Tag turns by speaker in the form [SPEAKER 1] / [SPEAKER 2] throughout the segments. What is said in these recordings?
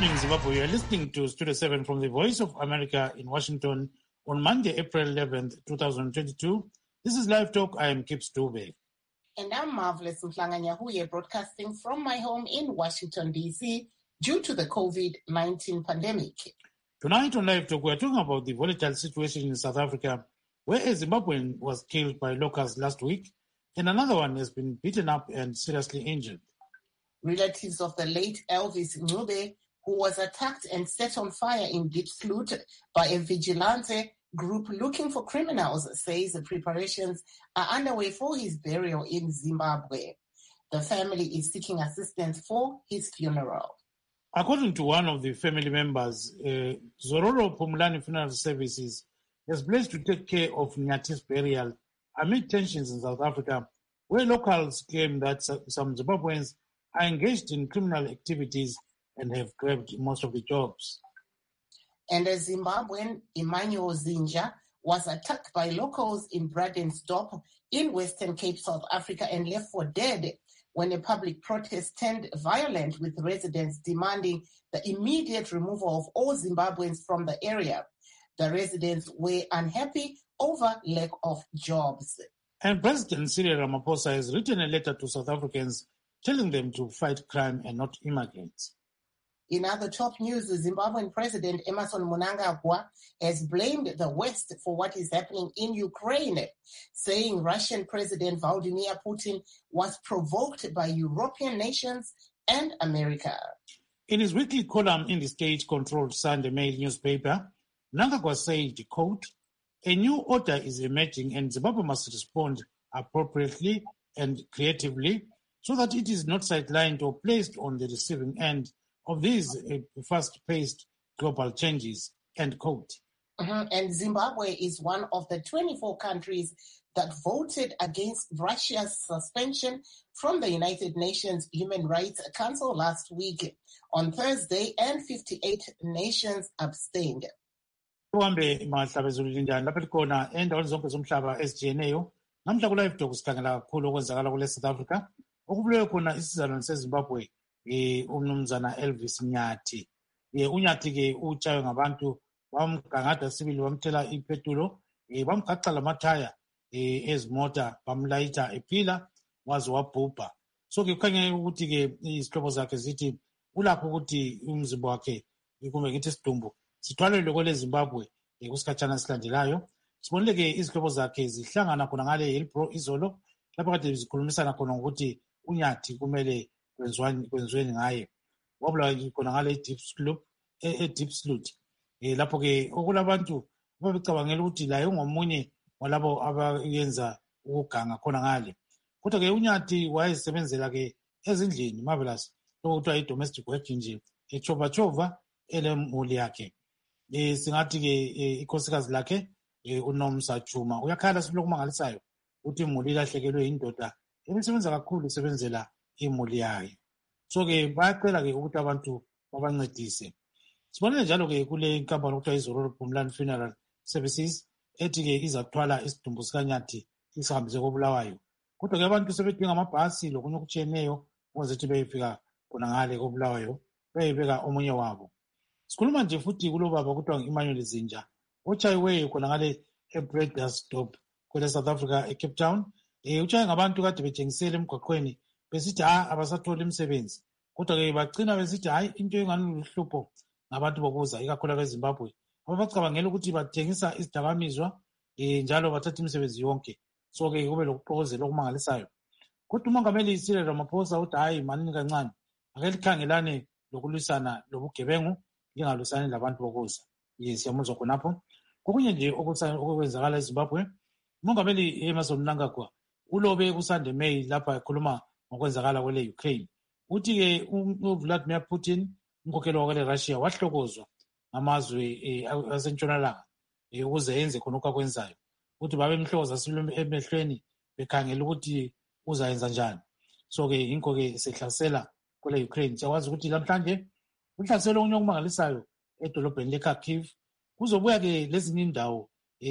[SPEAKER 1] evening, Zimbabwe. You are listening to Studio 7 from the Voice of America in Washington on Monday, April 11th, 2022. This is Live Talk. I am Kip Stube.
[SPEAKER 2] And I'm Marvelous Mflanganyahuye, broadcasting from my home in Washington, D.C., due to the COVID-19 pandemic.
[SPEAKER 1] Tonight on Live Talk, we are talking about the volatile situation in South Africa, where a Zimbabwean was killed by locusts last week, and another one has been beaten up and seriously injured.
[SPEAKER 2] Relatives of the late Elvis Ncube, who was attacked and set on fire in Diepsloot by a vigilante group looking for criminals, says the preparations are underway for his burial in Zimbabwe. The family is seeking assistance for his funeral.
[SPEAKER 1] According to one of the family members, Zororo Pumulani Funeral Services has pledged to take care of Nyati's burial amid tensions in South Africa, where locals claim that some Zimbabweans are engaged in criminal activities and have grabbed most of the jobs.
[SPEAKER 2] And a Zimbabwean, Emmanuel Zinja, was attacked by locals in Bradensdorp in Western Cape, South Africa, and left for dead when a public protest turned violent, with residents demanding the immediate removal of all Zimbabweans from the area. The residents were unhappy over lack of jobs.
[SPEAKER 1] And President Cyril Ramaphosa has written a letter to South Africans telling them to fight crime and not immigrants.
[SPEAKER 2] In other top news, the Zimbabwean President Emmerson Mnangagwa has blamed the West for what is happening in Ukraine, saying Russian President Vladimir Putin was provoked by European nations and America.
[SPEAKER 1] In his weekly column in the state-controlled Sunday Mail newspaper, Mnangagwa said, quote, "A new order is emerging and Zimbabwe must respond appropriately and creatively so that it is not sidelined or placed on the receiving end of these fast-paced global changes," end quote.
[SPEAKER 2] And Zimbabwe is one of the 24 countries that voted against Russia's suspension from the United Nations Human Rights Council last week on Thursday, and 58 nations abstained.
[SPEAKER 1] Uhambe mahlabezulu linjani lapha likhona endaweni zonke zomhlaba ezijiyeneyo. Namhla ku-Live Talk sikhangela kakhulu okwenzakala kule South Africa, okubulewe khona isizalwane seZimbabwe umnumzana Elvis Nyathi. UNyathi-ke utshaywe ngabantu, bamgangada sibili, bamthela ipetulo, bamgaxa lamathaya ezimota, bamlayitha ephila waze wabhubha. So-ke kukhanya ukuthi-ke izihlobo zakhe zithi ulapho ukuthi umzimba wakhe kumbe ngithi isidumbu sithwalelwe kwele Zimbabwe kusikhatshana esilandelayo. Sibonile-ke izihlobo zakhe zihlangana khona ngale Hillbrow izolo, lapho kade zikhulumisana khona ngokuthi uNyathi kumele kwenziweni ngaye. Wabulawa khona ngale Diepsloot. Lapho-ke okulabantu babecabangela ukuthi laye ungomunye walabo abayenza ukuganga khona ngale. Kodwa-ke uNyathi wayesebenzela-ke ezindlini, Marvelous, okuthiwa i-domestic work nje, echova-chova elemuli yakhe. Singathi-ke ikhosikazi lakhe uNomsa Chuma uyakhala sibili okumangalisayo ukuthi imuli ilahlekelwe yindoda ebisebenza kakhulu isebenzela imuli yayo. So-ke bayacela-ke ukuthi abantu babancedise. Sibonile njalo-ke kule inkampani okuthiwa iZororo Pumulani Funeral Services ethi-ke izathwala isidumbu sikanyathi isihambise koBulawayo. Kodwa-ke abantu sebedinga amabhasi lokunye okutshiyeneyo ukuze ukuthi beyefika khona ngale koBulawayo beyebeka omunye wabo. Sikhuluma nje futhi kulobaba okuthiwa ngu-Emmanuel Zinja otshayiweyo khona ngale eBradensdorp kwele South Africa eCape Town. Utshaye ngabantu kade betshengisela emgwaqweni besithi abasatholi imisebenzi, kodwa-ke bagcina besithi into engani luhlupho ngabantu bokuza ikakhulu abeZimbabwe ababacabangela ukuthi bathengisa izidakamizwa njalo bathatha imisebenzi yonke. So-ke kube lokuxokozela okumangalisayo. Kodwa uMongameli Cyril Ramaphosa uthi manini kancane, ake likhangelane lokulwisana lobugebengu, lingalwisani labantu bokuza. Siyamuzwa khonapho. Kokunye nje okwenzakala eZimbabwe, uMongameli Emmerson Mnangagwa ulobe kuSunday Mail lapha ekhuluma ngokwenzakala kwele Ukraine. Uthi-ke uVladimir Putin, umkhokheli wakwele Russia, wahlokozwa ngamazwe asentshonalanga ukuze yenze khonokho akwenzayo. Uthi babemhloza sibili emehlweni bekhangela ukuthi uzayenza njani. So-ke yinko-ke sehlasela kwele Ukraine. Siyakwazi ukuthi namhlanje uhlaselo okunye okumangalisayo edolobheni leKharkiv. Kuzobuya-ke lezinye indawo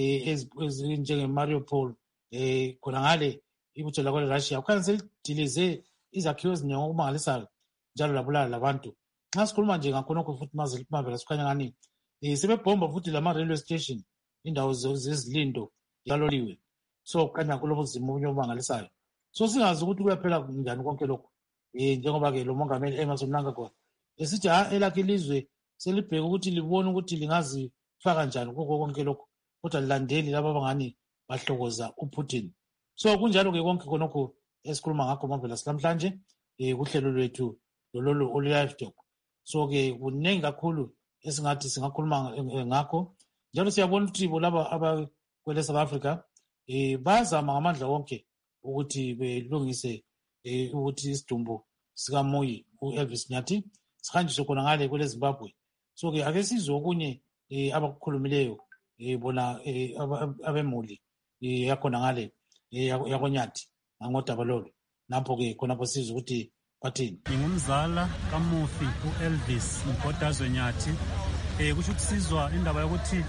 [SPEAKER 1] ezinjenge-Mariupol khona ngale ibutho lakwele Russia kukhanya selidilize izakhiwo eziningi okumangalisayo njalo labulala labantu Nxa sikhuluma nje ngakhonokho futhi mavela sikhanya ngani sebebhomba futhi lama-railway station, indawo zezilindo kaloliwe. So kukhanya kulobunzima obunye obumangalisayo. So singazi ukuthi kuyaphela njani konke lokhu. Njengoba-ke lo mongameli Emmerson Mnangagwa esithi elakhe ilizwe selibheke ukuthi libone ukuthi lingazifaka njani kukho konke lokhu, kodwa lilandeli laba abangani bahlokoza uPutin. So kunjalo-ke konke khonokho esikhuluma ngakho mavela silamhlanje kuhlelo lwethu lolu olu-live talk. So-ke kuningi kakhulu esingathi singakhuluma ngakho, njalo siyabona ukuthi laba abakwele South Africa bayazama ngamandla wonke ukuthi belungise ukuthi isidumbu sikaMoyi u-Elvis Nyathi sihanjiswe khona ngale kwele Zimbabwe. So-ke ake sizwe okunye abakukhulumileyo bona abemuli yakhona ngale yakonyathi ngangodaba lolu. Napho-ke khonapho sizwe ukuthi bathini.
[SPEAKER 3] Ngingumzala kamufi u-Elvis Mgodazwe Nyathi. Kusho ukuthi sizwa indaba yokuthi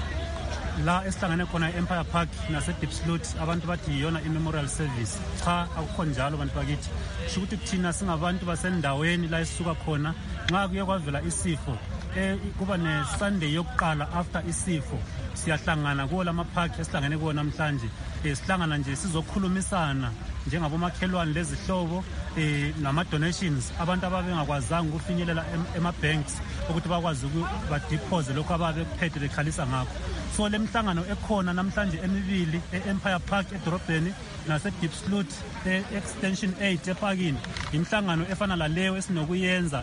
[SPEAKER 3] la esihlangane khona e-Empire Park nase-Diepsloot abantu bathi yiyona i-memorial service. Cha, akukho njalo bantu bakithi. Kusho ukuthi thina singabantu basendaweni la esisuka khona nxa kuye kwavela isifo kuba ne-Sunday yokuqala after isifo siyahlangana kuwo lama-park esihlangane kuwo namhlanje. Sihlangana nje sizokhulumisana njengabomakhelwane lezihlobo nama-donations abantu ababengakwazanga ukufinyelela ema-banks ukuthi bakwazi badiphoze lokhu ababekuphethe bekhalisa ngakho. So le mhlangano ekhona namhlanje emibili e-Empire Park edorobheni nase-Diepsloot extension 8 epakini imhlangano efana laleyo esinokuyenza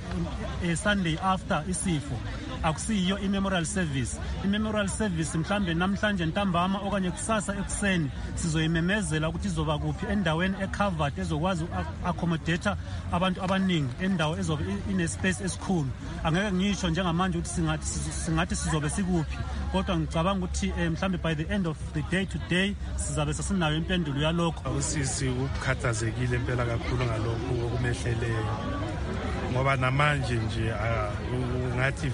[SPEAKER 3] Sunday after isifo. Akusiyo i-memorial service. I-memorial service mhlambe namhlanje ntambama okanye kusasa ekuseni sizoyimemezela ukuthi izoba kuphi endaweni ecovered ezokwazi accommodate abantu abaningi, endawo ezobe ine-space esikhulu. Angeke ngisho njengamanje ukuthi singathi sizobe sikuphi, kodwa ngicabanga ukuthi mhlambe by the end of the day today sizabe sesinayo impendulo yalokho.
[SPEAKER 4] Usisi ukhathazekile impela kakhulu ngalokho okumehleleyo, ngoba namanje nje ngathi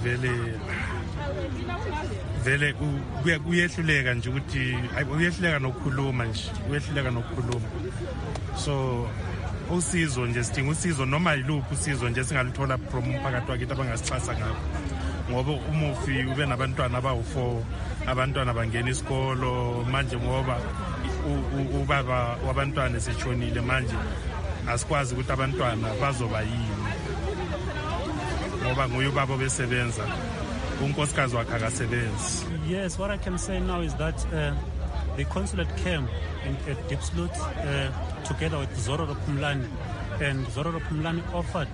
[SPEAKER 4] vele kuyehluleka nje ukuthi uyehluleka nokukhuluma nje, uyehluleka nokukhuluma. So usizo nje sidinga usizo, noma yiluphi usizo nje singaluthola from umphakathi wakithi abangasixhasa ngakho, ngoba umufi ube nabantwana abawu4, abantwana bangena isikolo manje, ngoba ubaba wabantwana eseshonile manje asikwazi ukuthi abantwana bazoba yini, ngoba nguye ubaba obesebenza, unkosikazi wakhe akasebenzi.
[SPEAKER 3] Yes, what I can say now is that the consulate came at Diepsloot together with Zororo Phumlani, and Zororo Phumlani offered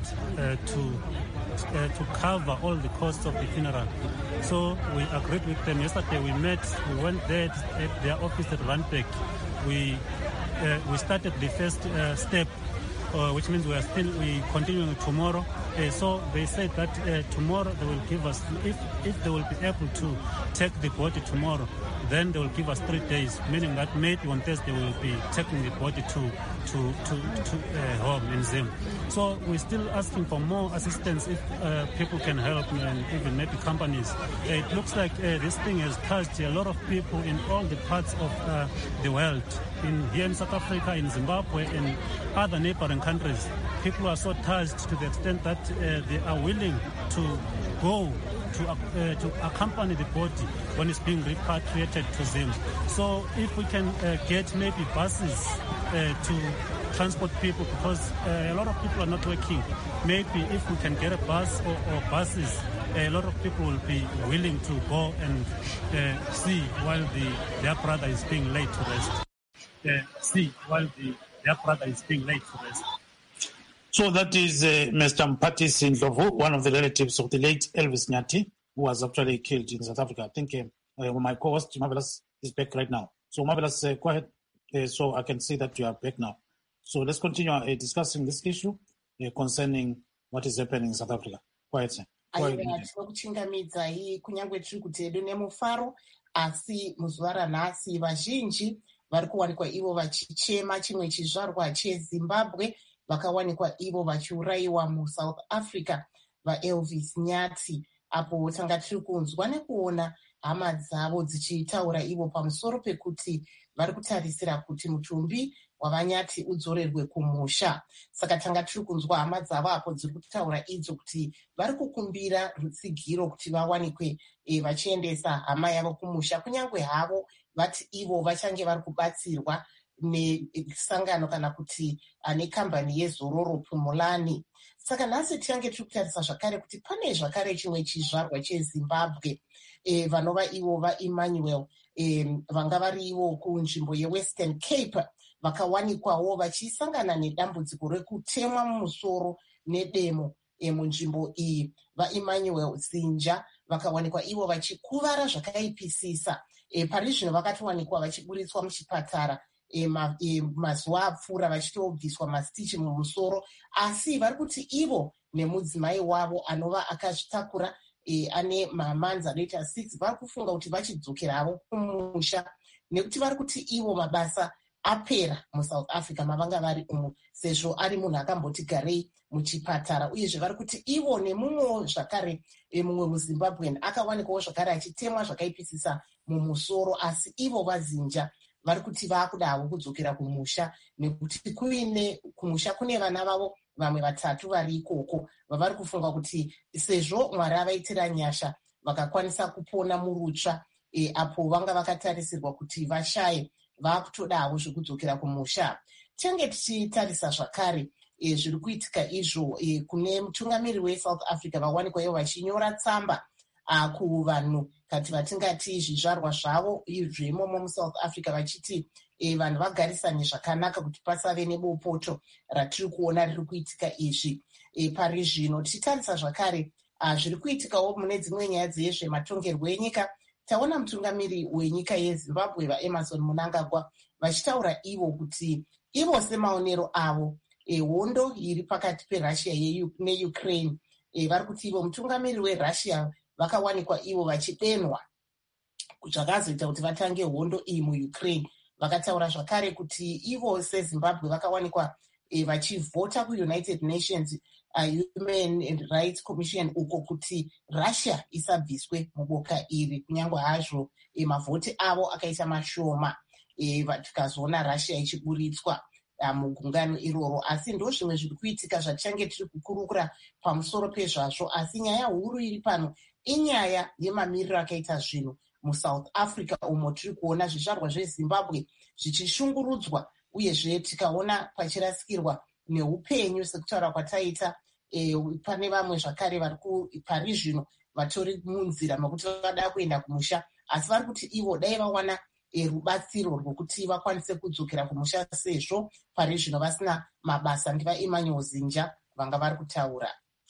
[SPEAKER 3] to cover all the costs of the funeral. So we agreed with them. Yesterday we went there at their office at Randburg. We started the first step, which means we continuing tomorrow. So they said that tomorrow they will give us, if they will be able to take the body tomorrow, then they will give us 3 days, meaning that maybe on Thursday we will be taking the body to home in Zim. So we're still asking for more assistance if people can help, and even maybe companies. It looks like this thing has touched a lot of people in all the parts of the world, here in South Africa, in Zimbabwe, and other neighboring countries. People are so touched to the extent that they are willing to go to accompany the body when it's being repatriated to Zim. So if we can get maybe buses to transport people, because a lot of people are not working, maybe if we can get a bus or buses, a lot of people will be willing to go and see while their brother is being laid to rest. Their brother is being laid to rest.
[SPEAKER 1] So that is Mr. Mpati Sindlovu, one of the relatives of the late Elvis Nyathi, who was actually killed in South Africa. I think my co-host, Marvelous, is back right now. So Marvelous, go ahead. So I can see that you are back now. So let's continue discussing this issue concerning what is happening in South Africa. Go ahead, sir.
[SPEAKER 2] Tinokuchingamidza kunyangwe tiri kuti edu nemufaro, asi muzuva ranhasi vazhinji vari kuwanikwa ivo vachichema chimwe chizvarwa cheZimbabwe vakawanikwa ivo vachiurayiwa muSouth Africa, vaElvis Nyathi, apo tanga tiri kunzwa nekuona hama dzavo dzichitaura ivo pamusoro pekuti vari kutarisira kuti mutumbi wavanyati udzorerwe kumusha. Saka tanga tiri kunzwa hama dzavo apo dziri kutaura idzo kuti vari kukumbira rutsigiro kuti vawanikwe vachiendesa hama yavo kumusha, kunyange havo vati ivo vachange vari kubatsirwa nesangano kana kuti nekambani yeZororo Pumulani. Saka nhasi tichange tiri kutarisa zvakare kuti pane zvakare chimwe chizvarwa cheZimbabwe vanova ivo vaEmmanuel vanga vari ivo kunzvimbo yeWestern Cape vakawanikwawo vachisangana nedambudziko rekutemwa mumusoro nedemo munzvimbo iyi. VaEmmanuel Zinja vakawanikwa ivo vachikuvara zvakaipisisa. Pari zvino vakatowanikwa vachiburitswa muchipatara mazuva apfuura vachitobviswa masitichi mumusoro, asi vari kuti ivo nemudzimai wavo anova akazvitakura ane mamanzi anoita 6 vari kufunga kuti vachidzokeravo kumusha, nekuti vari kuti ivo mabasa apera muSouth Africa mavanga vari umu, sezvo ari munhu akamboti garei muchipatara. Uyezve vari kuti ivo nemumwewo zvakare mumwe muZimbabwean akawanikwawo zvakare achitemwa zvakaipisisa mumusoro, asi ivo vaZinja vari kuti vaakudavo kudzokera kumusha, nekuti kumusha kune vana vavo vamwe 3 vari ikoko vavari kufunga kuti sezvo Mwari avaitira nyasha vakakwanisa kupona murutsva apo vanga vakatarisirwa kuti vashaye, vaakutodavo zvekudzokera kumusha. Tinge tichitarisa zvakare zviri kuitika izvo kune mutungamiri weSouth Africa vawanikwa ivo vachinyora tsamba kuvanhu kati vatingati zvizvarwa zvavo zveimomo muSouth Africa vachiti vanhu vagarisane zvakanaka kuti pasave nebopoto ratiri kuona riri kuitika izvi pari zvino. Tichitarisa zvakare zviri kuitikawo mune dzimwe nyaya dzezvematongerwo enyika, taona mutungamiri wenyika yeZimbabwe vaEmmerson Mnangagwa vachitaura ivo kuti ivo semaonero avo hondo iri pakati peRussia neUkraine, vari kuti ivo mutungamiri weRussia vakawanikwa ivo vachidenwa zvakazoita kuti vatange hondo iyi muUkraine. Vakataura zvakare kuti ivo seZimbabwe vakawanikwa vachivhota kuUnited Nations Human Rights Commission uko kuti Russia isabviswe muboka iri, kunyange hazvo mavhoti avo akaita mashoma tikazoona Russia ichiburitswa mugungano iroro. Asi ndo zvimwe zviri kuitika zvatichange tiri kukurukura pamusoro pezvazvo, asi nyaya huru iri pano inyaya yemamiriro akaita zvinhu muSouth Africa umo tiri kuona zvizvarwa zveZimbabwe zvichishungurudzwa, uyezve tikaona pachirasikirwa neupenyu sekutaura kwataita. Pane vamwe zvakare vari pari zvino vatori munzira mekuti vada kuenda kumusha, asi vari kuti ivo dai vawana rubatsiro rwokuti vakwanise kudzokera kumusha, sezvo pari zvino vasina mabasa. NdivaEmmanuel Zinja vanga vari kutaura.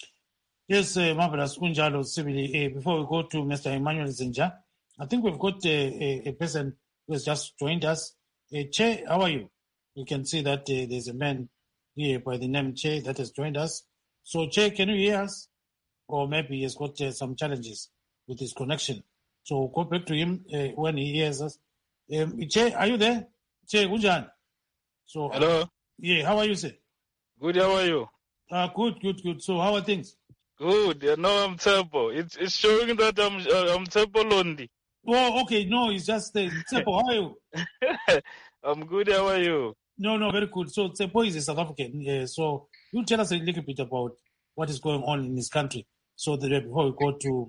[SPEAKER 1] Yes, marvelous. Kunjalo, Sibili. Before we go to Mr. Emmanuel Zinja, I think we've got a person who has just joined us. Che, how are you? You can see that there's a man here by the name Che that has joined us. So, Che, can you hear us? Or maybe he has got some challenges with his connection. So, go back to him when he hears us. Che, are you there? Che, Kunjan. So,
[SPEAKER 5] hello.
[SPEAKER 1] Yeah, how are you, sir?
[SPEAKER 5] Good, how are you?
[SPEAKER 1] Good. So, how are things?
[SPEAKER 5] Good. No, I'm terrible. It's showing that I'm terrible lonely.
[SPEAKER 1] Oh, okay. No, it's just Tsepo. How are you?
[SPEAKER 5] I'm good. How are you?
[SPEAKER 1] No, very good. So Tsepo is a South African. So you tell us a little bit about what is going on in his country, so that before we go to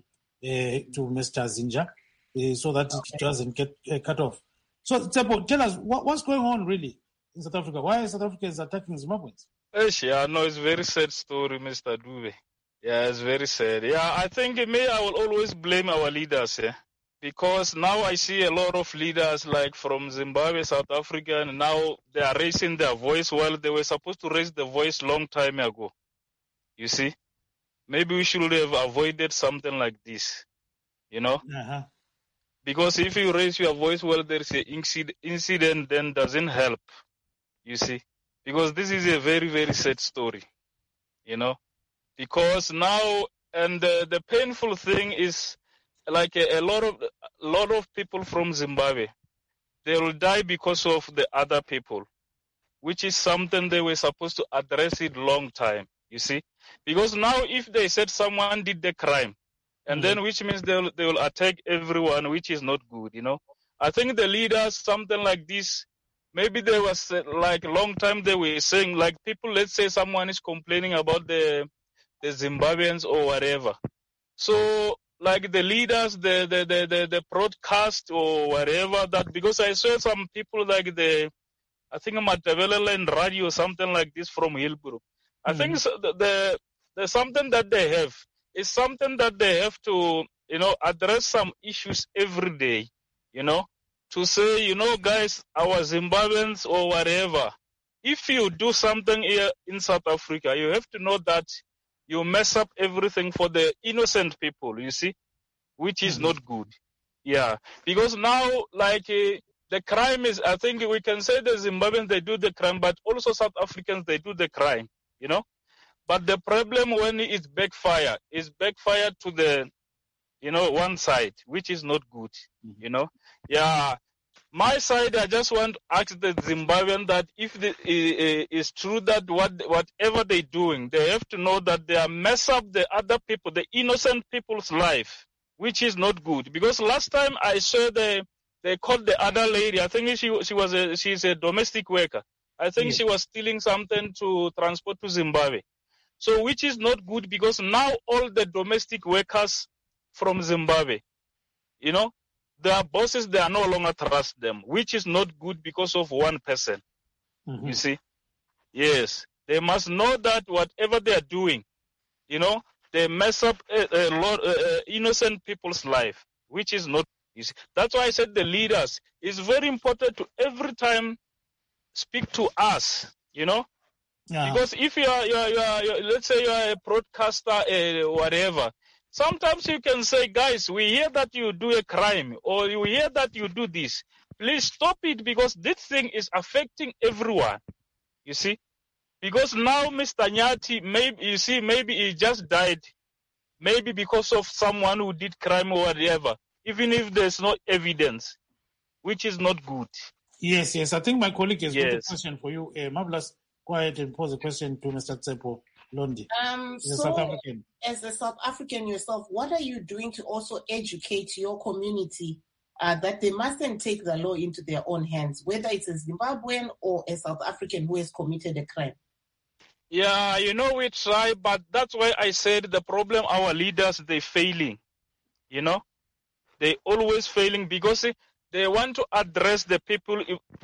[SPEAKER 1] Mr. Zinja, so that it doesn't get cut off. So Tsepo, tell us what's going on really in South Africa. Why are South Africans attacking Zimbabweans?
[SPEAKER 5] Yeah, no, it's a very sad story, Mr. Dube. Yeah, it's very sad. Yeah, I think I will always blame our leaders, because now I see a lot of leaders like from Zimbabwe, South Africa, and now they are raising their voice. Well, they were supposed to raise the voice long time ago. You see? Maybe we should have avoided something like this, Because if you raise your voice, well, there's an incident, then doesn't help, you see? Because this is a very, very sad story, Because now, and the painful thing is, like a lot of people from Zimbabwe, they will die because of the other people, which is something they were supposed to address it long time, you see? Because now if they said someone did the crime, and then which means they will attack everyone, which is not good, I think the leaders, something like this, maybe there was like a long time they were saying, like people, let's say someone is complaining about the Zimbabweans or whatever. So like the leaders, the broadcast or whatever that, because I saw some people like I think Matavelaland Radio or something like this from Hillbrook. I think the something that they have is something that they have to, address some issues every day, to say, guys, our Zimbabweans or whatever, if you do something here in South Africa, you have to know that you mess up everything for the innocent people, you see, which is not good. Yeah, because now, like, the crime is, I think we can say the Zimbabweans, they do the crime, but also South Africans, they do the crime, But the problem when it's backfire, is backfire to the, one side, which is not good, Yeah. My side, I just want to ask the Zimbabwean that if it's true that whatever they're doing, they have to know that they are mess up the other people, the innocent people's life, which is not good. Because last time I saw they caught the other lady. I think she's a domestic worker. I think she was stealing something to transport to Zimbabwe. So which is not good, because now all the domestic workers from Zimbabwe, their bosses, they are no longer trust them, which is not good because of one person. You see? Yes. They must know that whatever they are doing, they mess up a lot innocent people's life, which is not. You see? That's why I said the leaders, it's very important to every time speak to us, Because if you are let's say you are a broadcaster, whatever, sometimes you can say, guys, we hear that you do a crime, or you hear that you do this. Please stop it, because this thing is affecting everyone. You see? Because now Mr. Nyati, maybe he just died, maybe because of someone who did crime or whatever, even if there's no evidence, which is not good.
[SPEAKER 1] Yes. I think my colleague has got a question for you. Marvelous, go ahead and pose a question to Mr. Tsepo Londi.
[SPEAKER 2] South African. As a South African yourself, what are you doing to also educate your community that they mustn't take the law into their own hands, whether it's a Zimbabwean or a South African who has committed a crime?
[SPEAKER 5] Yeah, we try, but that's why I said the problem, our leaders, they're failing. They always failing, because they want to address the people,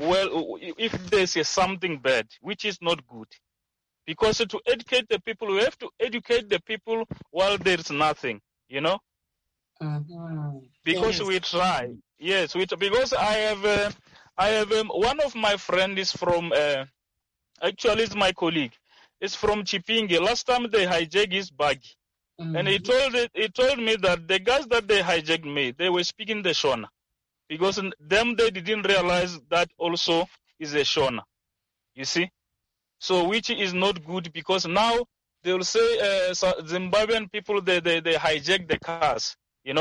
[SPEAKER 5] if there's something bad, which is not good. Because to educate the people, we have to educate the people while there's nothing, Because we try. Yes, because I have one of my friends is from, actually it's my colleague. It's from Chipinge. Last time they hijacked his bag. And he told me that the guys that they hijacked me, they were speaking the Shona. Because they didn't realize that also is a Shona. You see? So which is not good, because now they will say Zimbabwean people, they hijack the cars,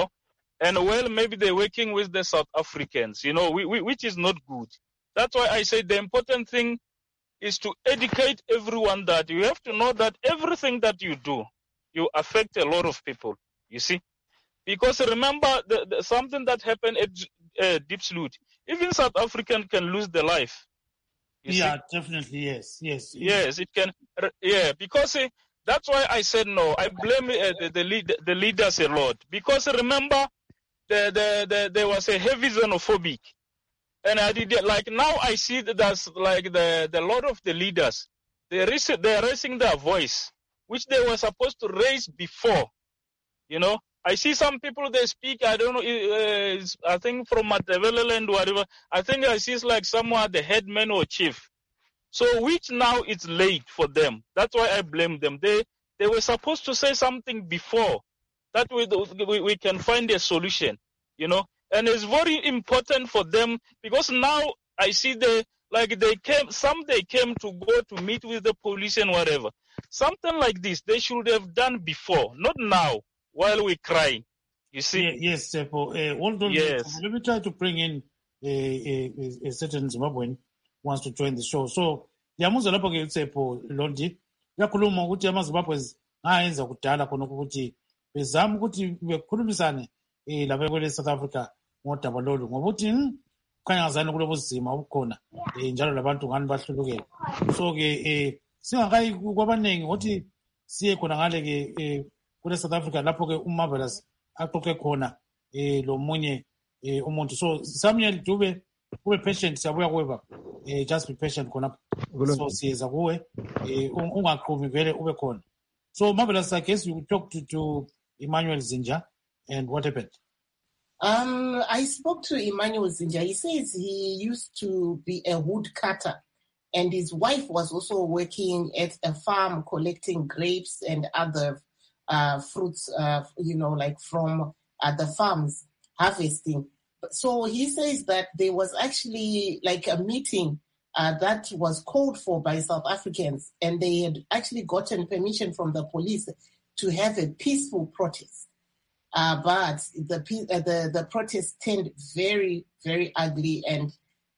[SPEAKER 5] and maybe they're working with the South Africans, which is not good. That's why I say the important thing is to educate everyone that you have to know that everything that you do, you affect a lot of people, you see. Because remember, something that happened at Diepsloot, even South African can lose their life.
[SPEAKER 1] Yeah, definitely, yes.
[SPEAKER 5] Yes, it can. Yeah, because that's why I said no. I blame the leaders a lot, because remember, there was a heavy xenophobic, and I did like now I see that that's like the lot of the leaders, they're raising their voice, which they were supposed to raise before. I see some people they speak. I don't know. I think from Matavelaland, whatever. I think I see it's like someone the headman or chief. So which now it's late for them. That's why I blame them. They were supposed to say something before. That we can find a solution. And it's very important for them, because now I see they came to go to meet with the police and whatever. Something like this they should have done before, not now. While we cry, you see.
[SPEAKER 1] Yes, Tsepo. Hold on.
[SPEAKER 5] Yes.
[SPEAKER 1] Let me try to bring in a certain Zimbabwean wants to join the show. So, yamuza lapho ke Tsepo Londi. Yakhuluma ukuthi amaZimbabweans ayenza kudala khona ukuthi bezama ukuthi bekhulumisane lapha kwele South Africa ngodaba lolu ngokuthi kukhanyazana kulobo zima obukhona njalo labantu ngani bahlulukela. So-ke singakayi kwabaningi ngokuthi siye khona ngale-ke kule South Africa lapho-ke uMarvelous aqoqe khona lo munye umuntu. So Samuel Dube, kube patient, siyabuya kuwe baba. Just be patient khona. So siyeza kuwe ungaqhumi vele ube khona. So Marvelous, I guess you talked to Emmanuel Zinja, and what happened?
[SPEAKER 2] I spoke to Emmanuel Zinja. He says he used to be a wood cutter, and his wife was also working at a farm collecting grapes and other fruits, like from the farms, harvesting. So he says that there was actually like a meeting that was called for by South Africans, and they had actually gotten permission from the police to have a peaceful protest. But the protest turned very, very ugly, and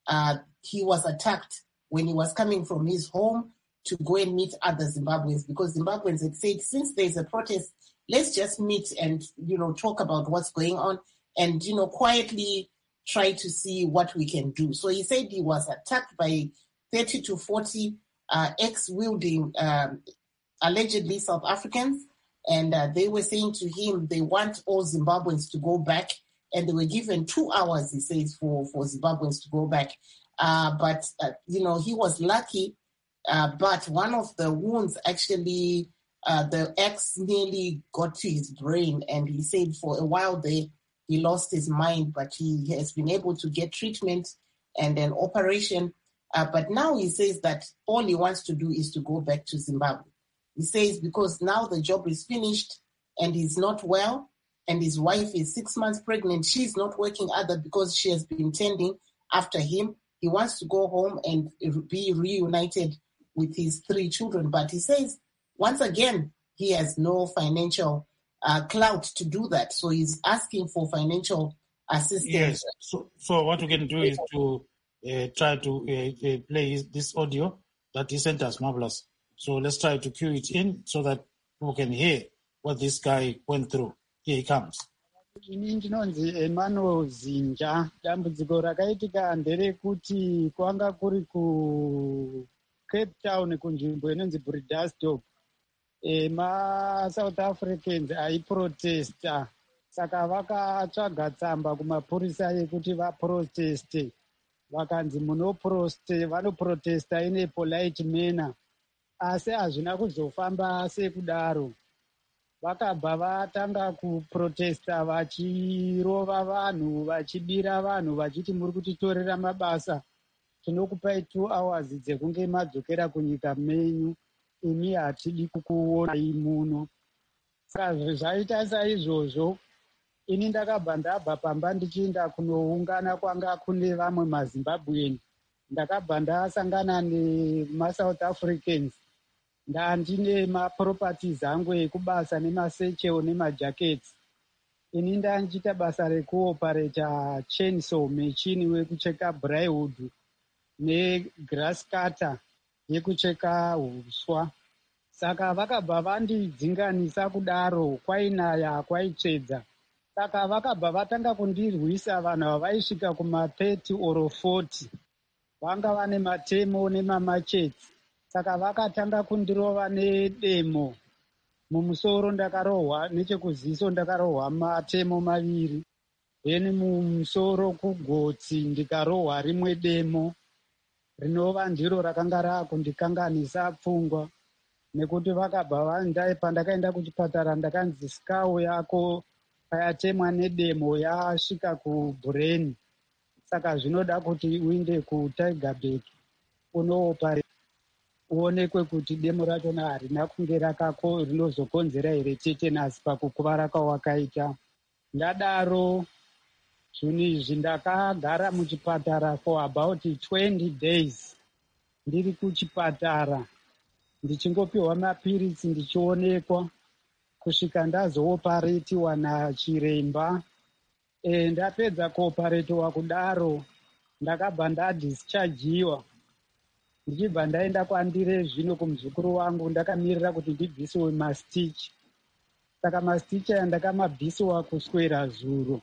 [SPEAKER 2] he was attacked when he was coming from his home to go and meet other Zimbabweans, because Zimbabweans had said, since there's a protest, let's just meet and, talk about what's going on and, quietly try to see what we can do. So he said he was attacked by 30 to 40 ex-wielding, allegedly South Africans. And they were saying to him, they want all Zimbabweans to go back. And they were given 2 hours, he says, for Zimbabweans to go back. But he was lucky. But one of the wounds, actually, the axe nearly got to his brain. And he said for a while there, he lost his mind, but he has been able to get treatment and an operation. But now he says that all he wants to do is to go back to Zimbabwe. He says because now the job is finished and he's not well, and his wife is 6 months pregnant. She's not working either because she has been tending after him. He wants to go home and be reunited with his 3 children. But he says, once again, he has no financial clout to do that. So he's asking for financial assistance.
[SPEAKER 1] Yes. So what we can do is to try to play this audio that he sent us, Marvelous. So let's try to cue it in so that people can hear what this guy went through. Here he comes.
[SPEAKER 6] Ini ndinonzi Emmanuel Zinja. Dambudziko rakaitika nderekuti kwanga kuri ku Cape Town kunzvimbo inonzi Bredasdorp. South Africans aiprotesta, saka vakatsvaga tsamba kumapurisa yekuti vaproteste. Vakanzi vanoprotesta in a polite manner. Asi hazvina kuzofamba sekudaro. Vakabva vatanga kuprotesta vachirova vanhu, vachibira vanhu, vachiti muri kutitorera mabasa. Tinokupai 2 hours dzekunge madzokera kunyika menyu. Imi hatidi kukuonai muno. Saka zvaita saizvozvo, ini ndakabva ndabva pamba ndichienda kunoungana kwanga kune vamwe maZimbabwean. Ndakabva ndasangana nemaSouth Africans. Ndandine maproperties angu ekubasa nemasechewo nemajackets. Ini ndandichita basa rekuopareta chainsaw machine wekucheka plywood negrass cutter yekucheka huswa. Saka vakabva vandidzinganisa kudaro, kwainaya kwaitsvedza. Saka vakabva vatanga kundirwisa vanhu vavaisvika kuma30 or 40. Vanga vane matemo nemamachets. Saka vakatanga kundirova nedemo. Mumusoro ndakarohwa, nechekuziso ndakarohwa matemo 2. Then mumusoro kugotsi ndikarohwa rimwe demo. Rinova ndiro rakanga rakundikanganisa pfungwa. Nekuti vakabva pandakaenda kuchipatara ndakanzi skawo yako yatemwa nedemo yasvika kubrain. Saka zvinoda kuti uinde kuTigerberg unoopareta uonekwe kuti demo rachona harina kunge rinozokonzera here tetanus pakukuvara kwawakaita. Ndadaro zvinhu izvi ndakagara muchipatara for about 20 days ndiri kuchipatara ndichingopiwa mapirisi ndichionekwa kusvika ndazooparetiwa nachiremba. Ndapedza kuoparetiwa kudaro ndakabva ndadischargiwa ndichibva ndaenda kwandire zvino kumuzukuru wangu ndakamirira kuti ndibvisiwe mastitch. Saka mastitch aya ndakamabvisiwa kuswera zuro.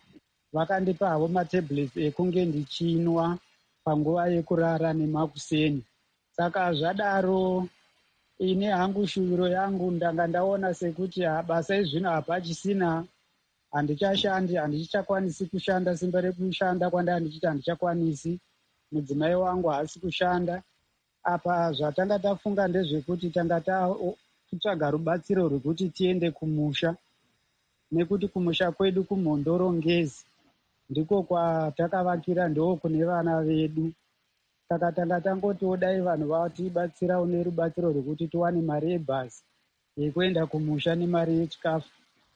[SPEAKER 6] vakandipawo matablets ekunge ndichinwa panguva yekurara nemakuseni. Saka zvadaro ine hangu shuviro yangu ndanga ndaona sekuti basa izvino hapachisina, handichashandi, handichakwanisi kushanda simba rekushanda kwandanga ndichiti handichakwanisi, mudzimai wangu haasi kushanda. Apa zvatanga tafunga ndezvekuti tanga tatsvaga rubatsiro rwekuti tiende kumusha, nekuti kumusha kwedu kumhondorongezi ndiko kwatakavakira, ndo kune vana vedu. Saka tanga tangotiwo dai vanhu vatibatsira une rubatsiro rwekuti tiwane mari yebhasi yekuenda kumusha nemari yechikafu.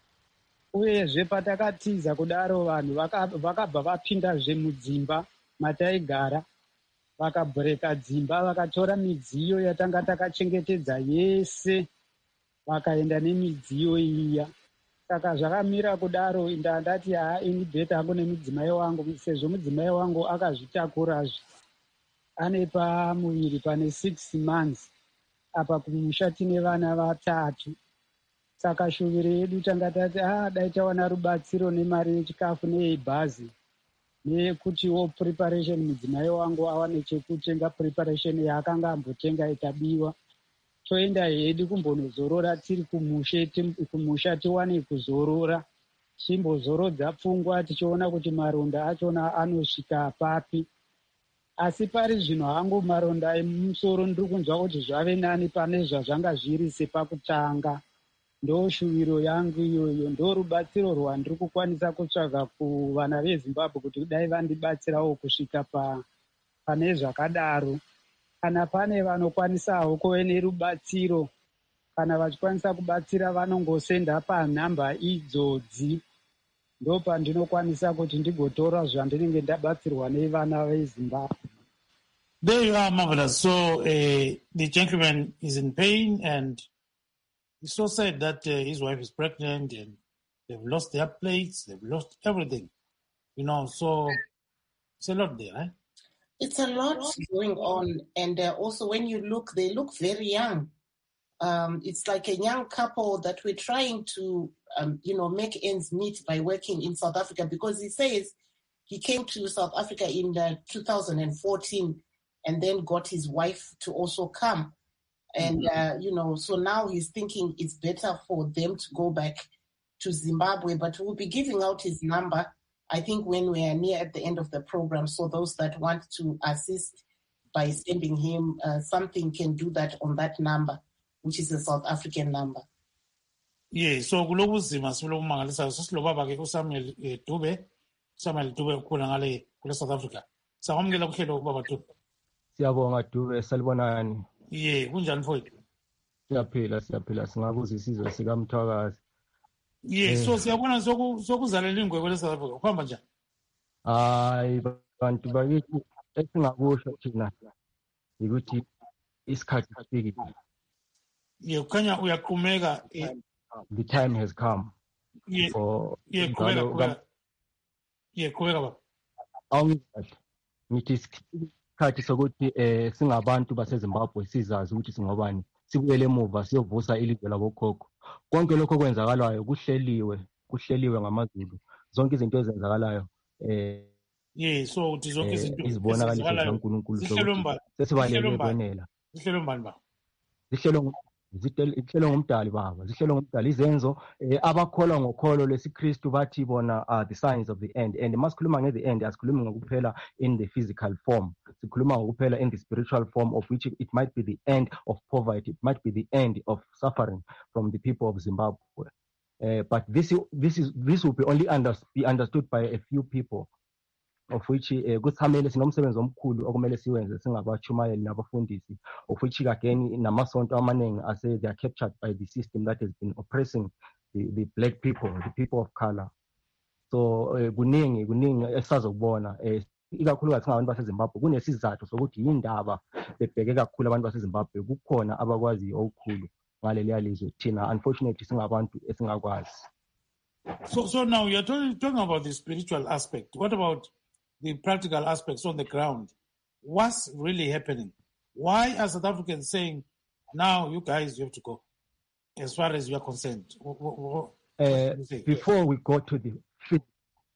[SPEAKER 6] Uyezve patakatiza kudaro vanhu vakabva vapindazve mudzimba mataigara, vakabhureka dzimba, vakatora midziyo yatanga takachengetedza yese, vakaenda nemidziyo iya. Saka zvakamira kudaro, ndandati ini bheta hangu nemudzimai wangu, sezvo mudzimai wangu akazvitakurazve, ane pamuviri pane 6 months, apa kumusha tine vana 3. Saka shuviro yedu tanga tati dai tawana rubatsiro nemari yechikafu neyebhazi, nekutiwo preparation, mudzimai wangu awane chekutenga preparation yaakanga ambotenga ikabiwa, toenda hedu kumbonozorora tiri kumusha tiwane kuzorora, timbozorodza pfungwa tichiona kuti maronda achona anosvika papi. Asi pari zvino hangu maronda emusoro ndiri kunzwa kuti zvave nani pane zvazvanga zviri sepakutanga. Ndo shuviro yangu iyoyo, ndo rubatsiro rwandiri kukwanisa kutsvaga kuvana veZimbabwe kuti dai vandibatsirawo kusvika pane zvakadaro. Kana pane vanokwanisawo kuve nerubatsiro, kana vachikwanisa kubatsira vanongosenda panhamba idzodzi, ndo pandinokwanisa kuti ndigotora zvandinenge ndabatsirwa nevana veZimbabwe.
[SPEAKER 1] There you are, marvelous. So the gentleman is in pain, and it's so sad that his wife is pregnant and they've lost their plates, they've lost everything. So it's a lot there, eh?
[SPEAKER 2] It's a lot going on. And also when you look, they look very young. It's like a young couple that we're trying to, make ends meet by working in South Africa, because he says he came to South Africa in 2014 and then got his wife to also come. And, so now he's thinking it's better for them to go back to Zimbabwe, but we'll be giving out his number, I think, when we are near at the end of the program. So those that want to assist by sending him something can do that on that number, which is a South African number.
[SPEAKER 1] Yeah, so kulobuzima silokumangalisa sesiloba ke uSamuel Dube ukhona ngale kule South Africa. Sawamukela kuhlelo baba Dube.
[SPEAKER 7] Siyabonga Dube, salibonani.
[SPEAKER 1] Yeah, kunjani mfowethu?
[SPEAKER 7] Siyaphila singakuza isizwe sikaMthwakazi.
[SPEAKER 1] Yeah, so siyabona sokuzalela ingwebo leSouth Africa. Uhamba njani?
[SPEAKER 7] Hayi bantu bakithi esingakusho thina ukuthi isikhathi sifikile.
[SPEAKER 1] Yeah, kukhanya uyaqhumeka.
[SPEAKER 7] The time has come.
[SPEAKER 1] Yeah, qhubeka baba.
[SPEAKER 7] Awungahle. Ngithi isikhathi sokuthi singabantu baseZimbabwe sizazi ukuthi singobani, sibuyele emuva siyovusa ilizwe labokhokho. Konke lokho kwenzakalayo kuhleliwe ngamaZulu. Zonke izinto ezenzakalayo
[SPEAKER 1] so uthi zonke izinto
[SPEAKER 7] izibonakaliso zikaNkulunkulu sesibaleke kwenela.
[SPEAKER 1] Zihlelo mbani ba?
[SPEAKER 7] Zihlelo ngumdali baba, zihlelo ngumdali. Izenzo abakholwa ngokholo lesiKristu bathi bona are the signs of the end, and masikhuluma nge-the end asikhulumi ngokuphela in the physical form, sikhuluma ngokuphela in the spiritual form, of which it might be the end of poverty, it might be the end of suffering from the people of Zimbabwe. But this will be only be understood by a few people, of which kusamele sinomsebenzi omkhulu okumele siwenze singabachumayeli nabafundisi, of which again namasonto amaningi ase they are captured by the system that has been oppressing the black people, the people of color. So kuningi esazokubona ikakhulukazi ngabantu baseZimbabwe kunesizathu sokuthi yindaba bebheke kakhulu abantu baseZimbabwe, kukhona abakwazi okukhulu ngaleliya lizwe thina unfortunately singabantu esingakwazi.
[SPEAKER 1] So now you're talking about the spiritual aspect. What about the practical aspects on the ground? What's really happening? Why are South Africans saying, now you guys, you have to go, as far as you are concerned?
[SPEAKER 7] Before we go to the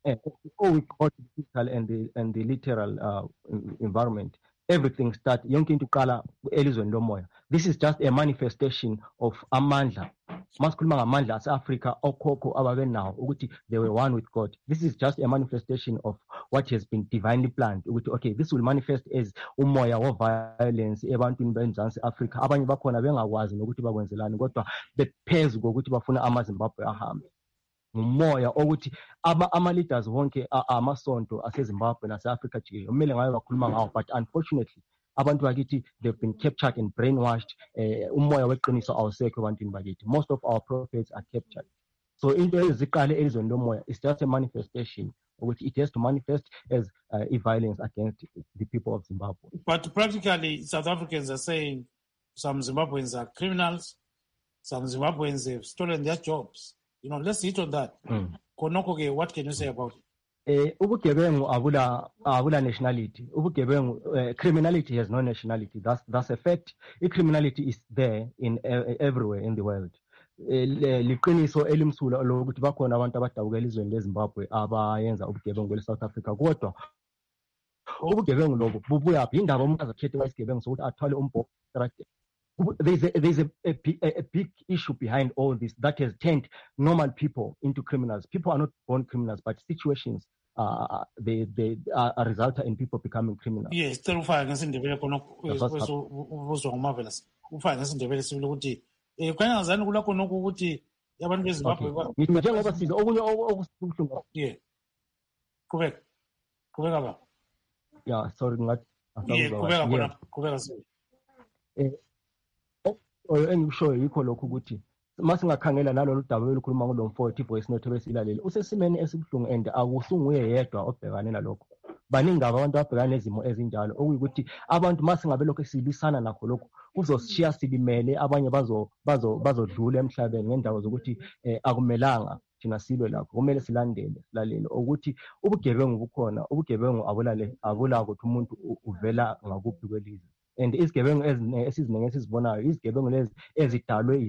[SPEAKER 7] before we go to the physical and the literal environment, everything starts. Yonke into kala elizweni lomoya. This is just a manifestation of amandla. Masikhuluma ngamandla ase-Africa okhokho ababenawo ukuthi they were one with God. This is just a manifestation of what has been divinely planned. Okay, this will manifest as umoya of violence ebantwini beMzansi Africa. Abanye bakhona bengakwazi nokuthi bakwenzelani kodwa bephezu kokuthi bafuna amaZimbabwe ahambe. Umoya ukuthi ama-leaders wonke amasonto aseZimbabwe nase-Africa jikelele kumele ngayo bakhuluma ngawo, but unfortunately abantu bakithi they've been captured and brainwashed. Umoya weqiniso awusekho ebantwini bakithi. Most of our prophets are captured. So into eziqale elizweni lomoya is just a manifestation which it has to manifest as violence against the people of Zimbabwe.
[SPEAKER 1] But practically South Africans are saying some Zimbabweans are criminals, some Zimbabweans have stolen their jobs. Let's hit on that. Konokoke, what can you say about it?
[SPEAKER 7] Ubugebengu abula nationality. Ubugebengu, criminality has no nationality. That's a fact. Criminality is there in everywhere in the world. Liqiniso elimsula lokuthi bakhona abantu abadabukela izweni leZimbabwe abayenza ubugebengu eSouth Africa. Kodwa ubugebengu lobo bubuya phi indaba umuntu azakhethe isigebengu sokuthi athwale umbhobho. There's a big issue behind all this that has turned normal people into criminals. People are not born criminals, but situations they are result in people becoming criminals.
[SPEAKER 1] Yes, ufaya ngesindebele khona uzwa ngomarvelous. Ufaya ngesindebele sibile ukuthi kanyazani kula khona ukuthi abantu beZimbabwe
[SPEAKER 7] njengoba siza okunye okubuhlungu.
[SPEAKER 1] Yeah. Kubeka ba.
[SPEAKER 7] Yeah, sorry ngathi.
[SPEAKER 1] Yeah, kubeka sibile.
[SPEAKER 7] Engishoyo yikho lokho ukuthi masingakhangela nalolu daba olukhuluma ngolo mfowethu ivoice note besilaleli usesimeni esibuhlungu and akusunguye yedwa obhekane nalokho. Baningi abantu ababhekana nezimo ezinjalo okuyikuthi abantu masingabe lokho silwisana nakho lokho uzoshiya silimele, abanye bazodlula emhlabeni ngendawo zokuthi akumelanga thina silwe lakho. Kumele silalele ukuthi ubugebengu bukhona. Ubugebengu abula ukuthi umuntu uvela ngakuphi kwelizwe. And izigebengu esizinenge esizibonayo izigebengu lezi ezidalwe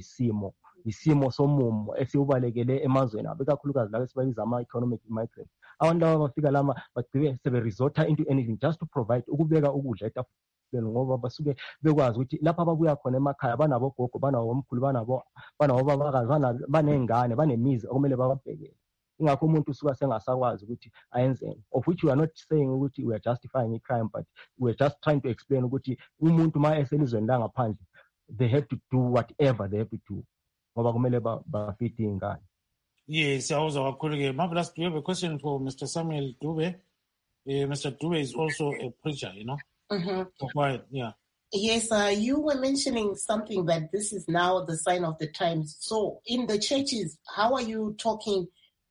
[SPEAKER 7] isimo somumo esiubalekele emazweni abekakhulukazi la esibayiza ama-economic migrants. Abantu laba bafika lama bagcine seberesorta into anything just to provide ukubeka ukudla etafuleni ngoba basuke bekwazi ukuthi lapha ababuya khona emakhaya banabogogo, banabomkhulu, banabobabakazi, banengane, banemizi okumele bababhekele. Ingakho umuntu usuka sengasakwazi ukuthi ayenzeni, of which we are not saying ukuthi we are justifying a crime, but we are just trying to explain ukuthi umuntu ma eselizweni la ngaphandle they have to do whatever they have to do ngoba kumele bafite ingane.
[SPEAKER 1] Yes, Marvelous, do you have a question for Mr. Samuel Dube? Mr. Dube is also a preacher, Quiet, yeah.
[SPEAKER 2] Yes, you were mentioning something that this is now the sign of the times. So in the churches, how are you talking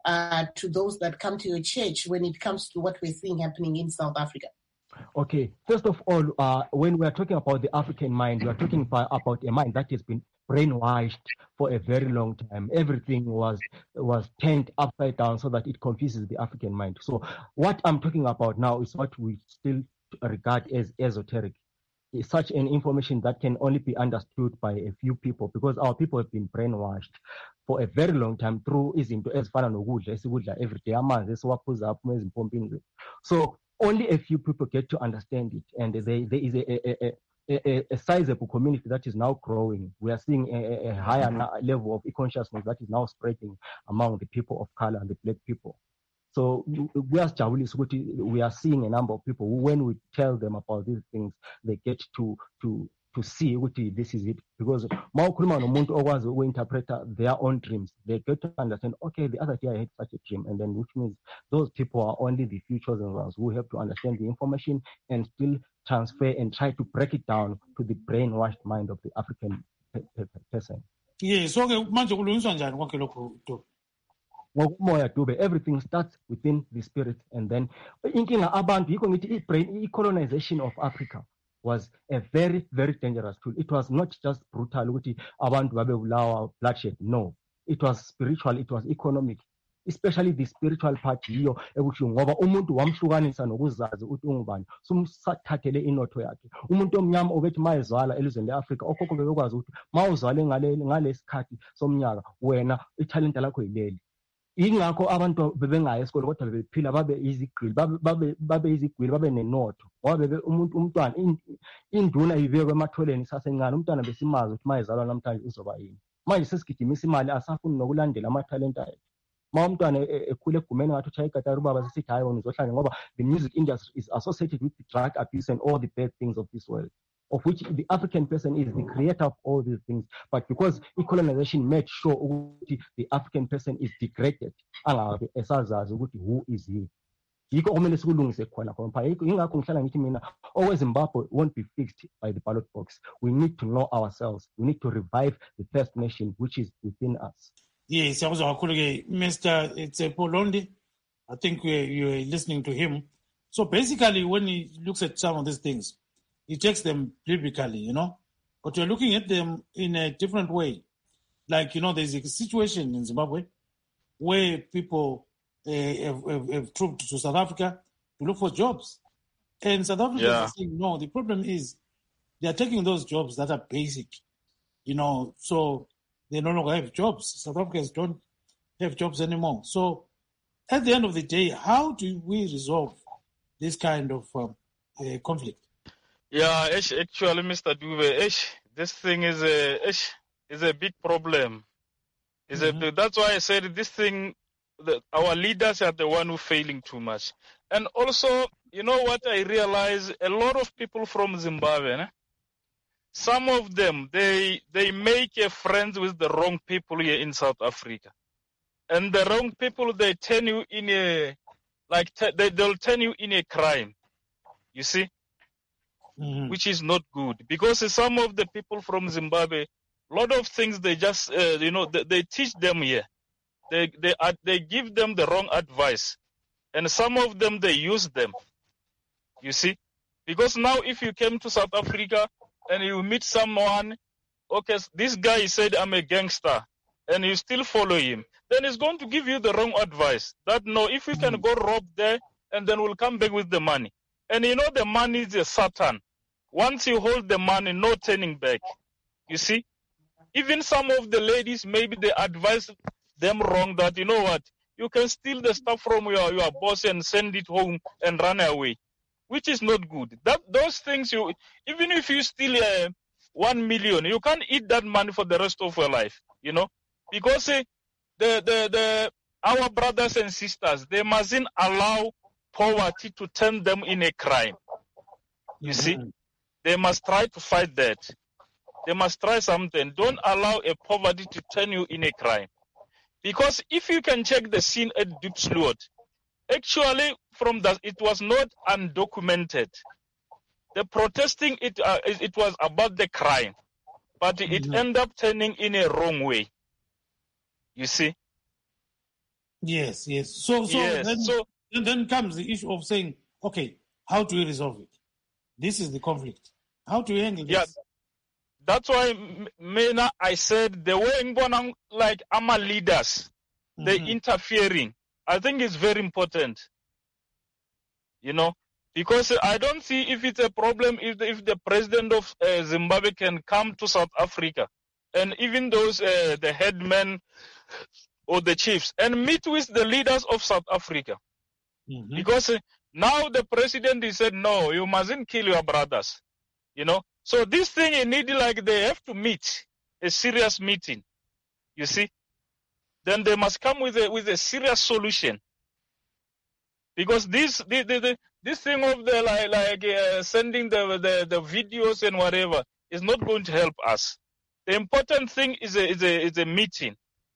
[SPEAKER 2] to those that come to your church when it comes to what we're seeing happening in South Africa?
[SPEAKER 7] Okay, first of all, when we are talking about the African mind, we are talking about a mind that has been brainwashed for a very long time. Everything was turned upside down so that it confuses the African mind. So what I'm talking about now is what we still regard as esoteric. It's such an information that can only be understood by a few people because our people have been brainwashed for a very long time through izinto ezifana nokudla esikudla everyday, amanzi esiwaphuza aphuma ezimpompini zethu. So only a few people get to understand it, and there is a sizable community that is now growing. We are seeing a higher level of consciousness that is now spreading among the people of color and the black people. So we are seeing a number of people who, when we tell them about these things, they get to see what this is it. Because we interpret their own dreams. They get to understand, okay, the other day I had such a dream, and then which means those people are only the few chosen ones who have to understand the information and still transfer and try to break it down to the brainwashed mind of the African person.
[SPEAKER 1] Yes, okay, manje kulungiswa njani konke lokho?
[SPEAKER 7] Everything starts within the spirit, and then inkinga abantu yikho ngithi colonization of Africa was a very, very dangerous tool. It was not just brutal ukuthi abantu babebulawa, bloodshed. No, it was spiritual, it was economic, especially the spiritual part yiyo ekuthi ngoba umuntu wamhlukanisa nokuzazi ukuthi ungubani sumsathathele inotho yakhe. Umuntu omnyama obethi mayezwala elizweni leAfrica okhokho bebekwazi ukuthi mawuzwale ngalesikhathi somnyaka wena ithalenta lakho yileli. ingakho abantu bebengaya esikole kodwa bebephila babe izigqili babe izigwili babe nenotho ngoba umntwana induna ibekwe ematholeni sasencane umntwana besimazi ukuthi mayezalwa namhlanje uzoba yini manje sesigijimisa imali asafuni nokulandela amathalenta ethu umntwana ekhule egumeni ngathi ushaya igatari ubaba sesithi hayi wona uzohlanya ngoba the music industry is associated with the drug abuse and all the bad things of this world, of which the African person is the creator of all these things. But because colonization made sure the African person is degraded, who is he? Yikho okumele sikulungise khona khona ingakho ngihlala ngithi mina Zimbabwe won't be fixed by the ballot box. We need to know ourselves. We need to revive the first nation which is within us.
[SPEAKER 1] Yes, Mr. Tsepo Londi, I think you're listening to him. So basically, when he looks at some of these things, he takes them biblically, but you're looking at them in a different way. Like, there's a situation in Zimbabwe where people have trooped to South Africa to look for jobs. And South Africans are saying, no, the problem is they are taking those jobs that are basic, so they no longer have jobs. South Africans don't have jobs anymore. So at the end of the day, how do we resolve this kind of conflict?
[SPEAKER 5] Yeah, actually, Mr. Dube, this thing is a big problem. That's why I said this thing, our leaders are the one who failing too much. And also, you know what I realize? A lot of people from Zimbabwe, some of them, they make friends with the wrong people here in South Africa. And the wrong people, they turn you in they'll turn you in a crime. You see? Which is not good. Because some of the people from Zimbabwe, a lot of things they just, they teach them here. They give them the wrong advice. And some of them, they use them. You see? Because now if you came to South Africa and you meet someone, okay, this guy said, I'm a gangster, and you still follow him, then he's going to give you the wrong advice. That, no, if you can go rob there, and then we'll come back with the money. And the money is a Satan. Once you hold the money, no turning back. You see? Even some of the ladies, maybe they advise them wrong that, you know what, you can steal the stuff from your boss and send it home and run away, which is not good. Those things, even if you steal 1 million, you can't eat that money for the rest of your life, because our brothers and sisters, they mustn't allow poverty to turn them in a crime. You see? They must try to fight that. They must try something. Don't allow a poverty to turn you in a crime. Because if you can check the scene at Diepsloot, actually from that, it was not undocumented. The protesting, it was about the crime, but it ended up turning in a wrong way. You see?
[SPEAKER 1] Yes. So then comes the issue of saying, okay, how do we resolve it? This is the conflict. How do we handle this? Yeah,
[SPEAKER 5] that's why, Mena, I said the way like our leaders, they interfering. I think it's very important. Because I don't see if it's a problem if the president of Zimbabwe can come to South Africa, and even those the headmen or the chiefs, and meet with the leaders of South Africa. Because now the president he said, no, you mustn't kill your brothers. So this thing they have to meet, a serious meeting. You see? Then they must come with a serious solution. Because this thing of the sending the videos and whatever is not going to help us. The important thing is a meeting.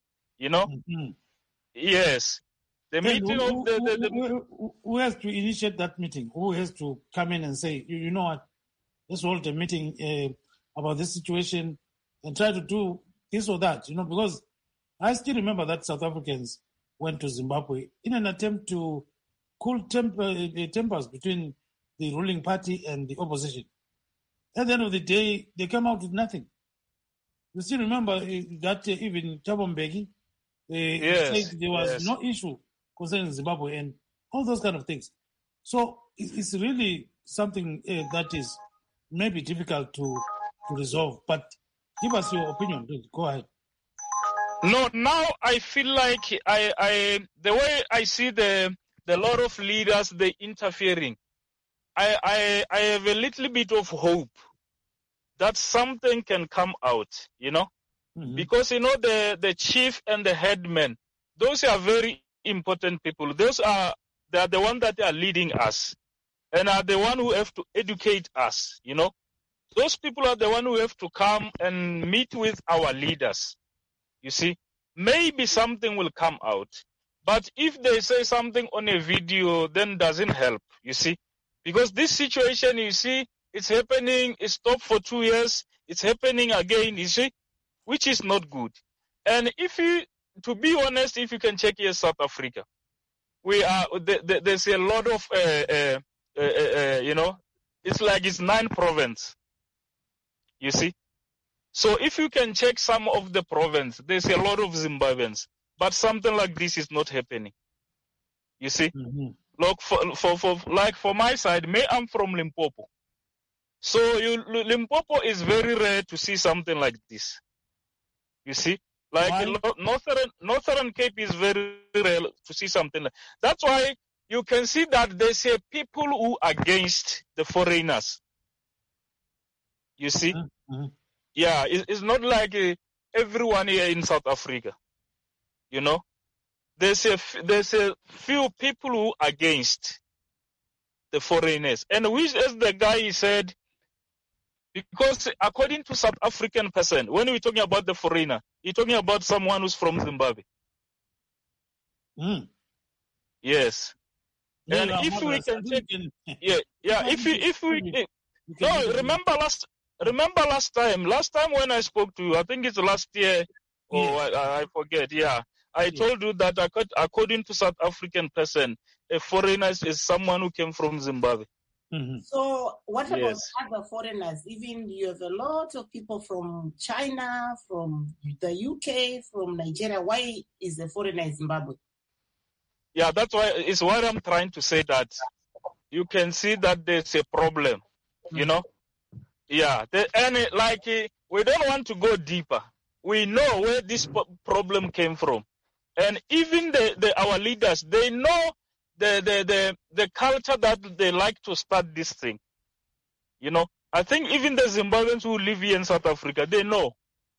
[SPEAKER 5] Yes. The
[SPEAKER 1] then
[SPEAKER 5] meeting
[SPEAKER 1] who has to initiate that meeting? Who has to come in and say, you know what, let's hold a meeting about this situation and try to do this or that, because I still remember that South Africans went to Zimbabwe in an attempt to cool tempers between the ruling party and the opposition. At the end of the day, they came out with nothing. You still remember that even Thabo Mbeki said there was no issue concerning Zimbabwe and all those kind of things. So it's really something that is maybe difficult to resolve. But give us your opinion, please. Go ahead.
[SPEAKER 5] No, now I feel like the way I see the lot of leaders, they interfering, I have a little bit of hope that something can come out,
[SPEAKER 1] Mhm.
[SPEAKER 5] because, the chief and the headman, those are very important people. They are the one that are leading us and are the one who have to educate us, Those people are the one who have to come and meet with our leaders. You see, maybe something will come out. But if they say something on a video, then doesn't help, you see. Because this situation, you see, it's happening, it stopped for 2 years, it's happening again, you see, which is not good. And to be honest, if you can check here, South Africa, there's a lot of, it's like it's 9 provinces, you see. So if you can check some of the province, there's a lot of Zimbabweans, but something like this is not happening. You see,
[SPEAKER 1] Mhm.
[SPEAKER 5] look for my side, I'm from Limpopo, so Limpopo is very rare to see something like this. You see, like
[SPEAKER 1] Why?
[SPEAKER 5] Northern Cape is very rare to see something like. That's why you can see that there's a people who are against the foreigners. You see.
[SPEAKER 1] Mhm.
[SPEAKER 5] Yeah, it's not like everyone here in South Africa, There's a few people who are against the foreigners, and which, as the guy said, because according to South African person, when we're talking about the foreigner, you're talking about someone who's from Zimbabwe.
[SPEAKER 1] Mm.
[SPEAKER 5] Yes,
[SPEAKER 1] Yeah,
[SPEAKER 5] and
[SPEAKER 1] you are
[SPEAKER 5] if we
[SPEAKER 1] marvelous.
[SPEAKER 5] can
[SPEAKER 1] I
[SPEAKER 5] check,
[SPEAKER 1] think
[SPEAKER 5] if we
[SPEAKER 1] you can
[SPEAKER 5] no,
[SPEAKER 1] make a-
[SPEAKER 5] remember last time when I spoke to you, I think it's last year, or
[SPEAKER 1] Yes.
[SPEAKER 5] I forget, yeah. I
[SPEAKER 1] Yes.
[SPEAKER 5] told you that according to South African person, a foreigner is someone who came from Zimbabwe.
[SPEAKER 1] Mhm.
[SPEAKER 2] So what about
[SPEAKER 5] Yes.
[SPEAKER 2] other foreigners? Even you have a lot of people from China, from the UK, from Nigeria. Why is a foreigner in Zimbabwe?
[SPEAKER 5] Yeah, that's why it's what I'm trying to say, that you can see that there's a problem, Yeah, we don't want to go deeper. We know where this problem came from, and even our leaders, they know the culture that they like to start this thing. I think even the Zimbabweans who live here in South Africa, they know.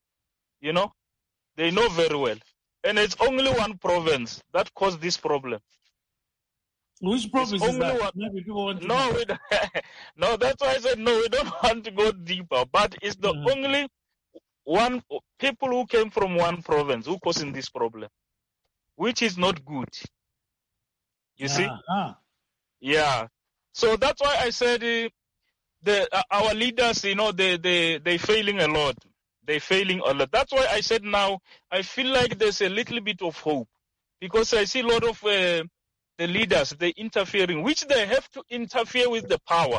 [SPEAKER 5] They know very well, and it's only one province that caused this problem.
[SPEAKER 1] Which province is
[SPEAKER 5] only
[SPEAKER 1] that?
[SPEAKER 5] one-
[SPEAKER 1] Maybe people want to
[SPEAKER 5] No,
[SPEAKER 1] know.
[SPEAKER 5] we don't, no. That's why I said no. We don't want to go deeper, but it's the
[SPEAKER 1] Mhm.
[SPEAKER 5] only one people who came from one province who causing this problem, which is not good. You see?
[SPEAKER 1] Uh-huh.
[SPEAKER 5] Yeah. So that's why I said our leaders, they failing a lot. They failing a lot. That's why I said now I feel like there's a little bit of hope, because I see a lot of the leaders, they interfering, which they have to interfere with the power.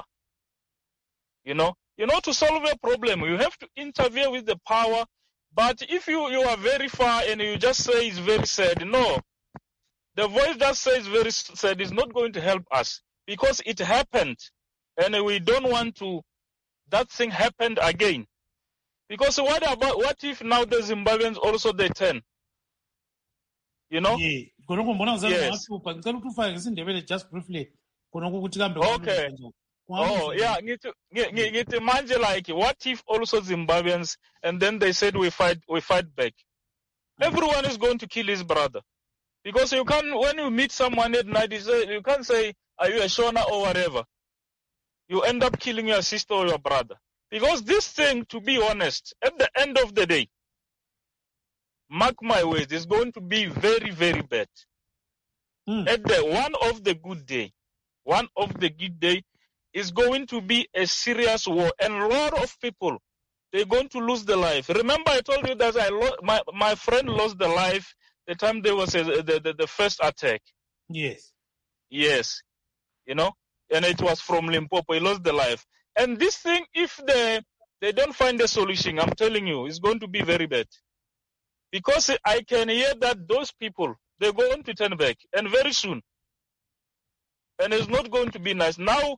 [SPEAKER 5] To solve a problem, you have to interfere with the power. But if you are very far and you just say it's very sad, no. The voice that says very sad is not going to help us, because it happened, and we don't want that thing happened again. Because what if now the Zimbabweans also they turn?
[SPEAKER 1] Yeah. Khonoko mbona uzange
[SPEAKER 5] Yes.
[SPEAKER 1] wahlupa. Ngicela ukuthi ufake isiNdebele just briefly. Khonoko ukuthi kambe
[SPEAKER 5] Okay. Oh, yeah, ngithi manje, like, what if also Zimbabweans, and then they said we fight back? Everyone is going to kill his brother. Because you can't, when you meet someone at night, you can't say, are you a Shona or whatever? You end up killing your sister or your brother. Because this thing, to be honest, at the end of the day, mark my words, is going to be very, very bad. At one of the good day is going to be a serious war, and a lot of people, they're going to lose their life. Remember, I told you that my friend lost their life the time there was the first attack.
[SPEAKER 1] Yes.
[SPEAKER 5] Yes, and it was from Limpopo. He lost the life. And this thing, if they don't find a solution, I'm telling you, it's going to be very bad. Because I can hear that those people, they're going to turn back, and very soon. And it's not going to be nice. Now,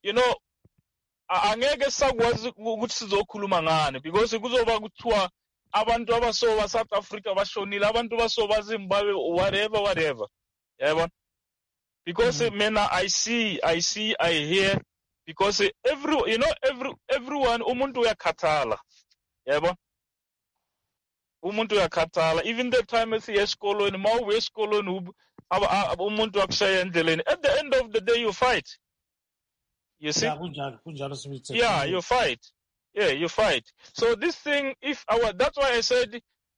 [SPEAKER 5] angeke sakwazi ukuthi sizokhuluma ngani, because kuzoba kuthiwa abantu abaso South Africa bashonile, abantu baso Zimbabwe, whatever. Yabona? Because mina I hear, because everyone umuntu uyakhathala. Yabona? Umuntu uyakhathala. Even the time esikolweni, mawubuya esikolweni umuntu akushaya endleleni. At the end of the day you fight. You see? Yeah, you fight. Yeah, you fight. So this thing, that's why I said,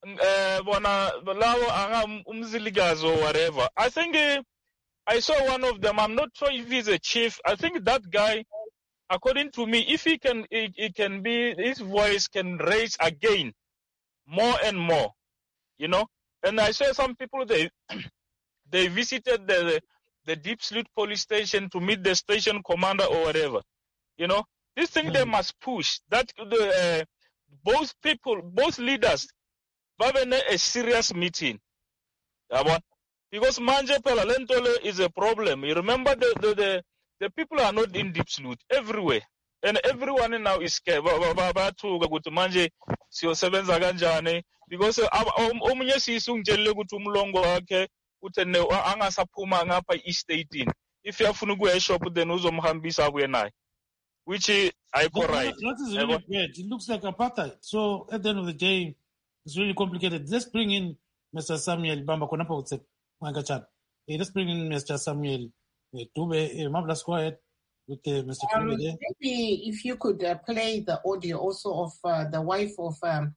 [SPEAKER 5] umziligazi or whatever. I think I saw one of them. I'm not sure if he's a chief. I think that guy, according to me, if he can be, his voice can raise again, more and more, And I saw some people, they visited the Deep Sleuth police station to meet the station commander or whatever, This thing they must push. That both leaders have a serious meeting. Because Manje Pela Lentole is a problem. You remember the people are not in Deep Sleuth everywhere. And everyone now is scared. Manje because omunye sisungele ukuthi umlongo wakhe uthene angasaphuma ngapha e-state. If you afuna ukuya shop then uzomhambisa abuye naye. Which I correct.
[SPEAKER 1] That is really bad. It looks like apartheid. So at the end of the day, it's really complicated. Let's bring in Mr. Samuel Bamba Konapo. Let's bring in Mr. Samuel Dube. Marvelous, go ahead with Mr. Dube there.
[SPEAKER 2] Maybe if you could play the audio also of the wife of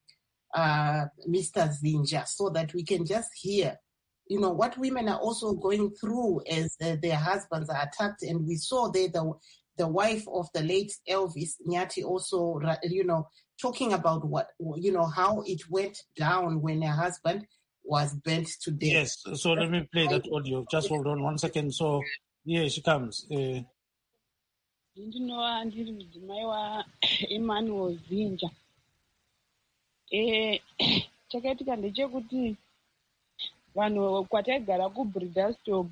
[SPEAKER 2] Mr. Zinja, so that we can just hear, what women are also going through as their husbands are attacked. And we saw there the wife of the late Elvis Nyati also, talking about how it went down when her husband was burnt to death.
[SPEAKER 1] Yes, so let me play that audio. Just hold on 1 second. So, here she comes.
[SPEAKER 8] Emmanuel Zinja. Chakaitika ndechekuti vanhu kwataigara kuBreedersdorp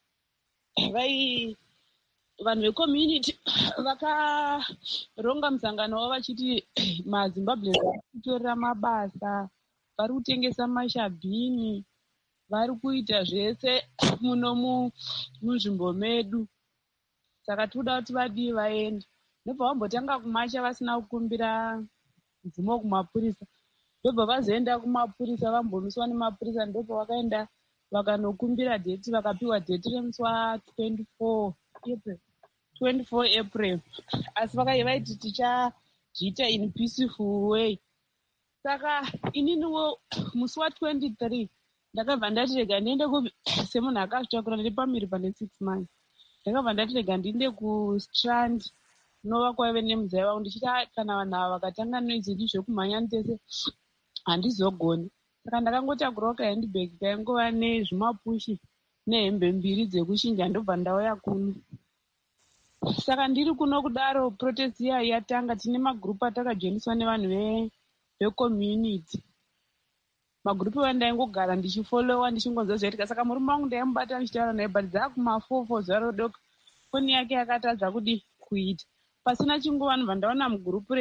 [SPEAKER 8] vanhu vecommunity vakaronga musangano wavo vachiti maZimbabwe vari kutorera mabasa, vari kutengesa mashabhini, vari kuita zvese muno munzvimbo medu. Saka toda kuti vadii vaende. Ndobva vambotanga kumacha vasina kukumbira mvumo kumapurisa. Ndobva vazoenda kumapurisa, vambomiswa nemapurisa. Ndobva vakaenda vakanokumbira dheti, vakapiwa dheti remusi wa24 April. Asi vaiti tichazviita in peaceful way. Saka ininiwo musi wa23 ndakabva ndati rega ndiende semunhu akazvitakura ndiri pamiri pane 6 months. Ndakabva ndati rega ndiende kuStrand nova kwaive nemuzai wangu ndichiti kana vanhu ava vakatanga noizvi zvekumhanya ndese handizogoni. Saka ndakangotakurawo kahandibhegi kaingova nezvimapushi nehembe 2 dzekushinja ndobva ndauya kuno. Saka ndiri kuno kudaro protest iya yatanga, tine magrupu atakajoiniswa nevanhu vecommunity. Magrupu vandaingogara ndichifolowa ndichingonzozvaitika. Saka murume wangu ndaimubata ndichitaura naye but dzakuma4 zuva rodoka foni yake yakatadza kudi kuita. Pasina chinguva vanhu vandaona mugrupu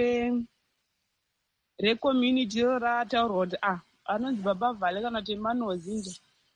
[SPEAKER 8] recommunity rataurwa kuti anonzi Baba Vhale kana kuti Emmanuel Zinja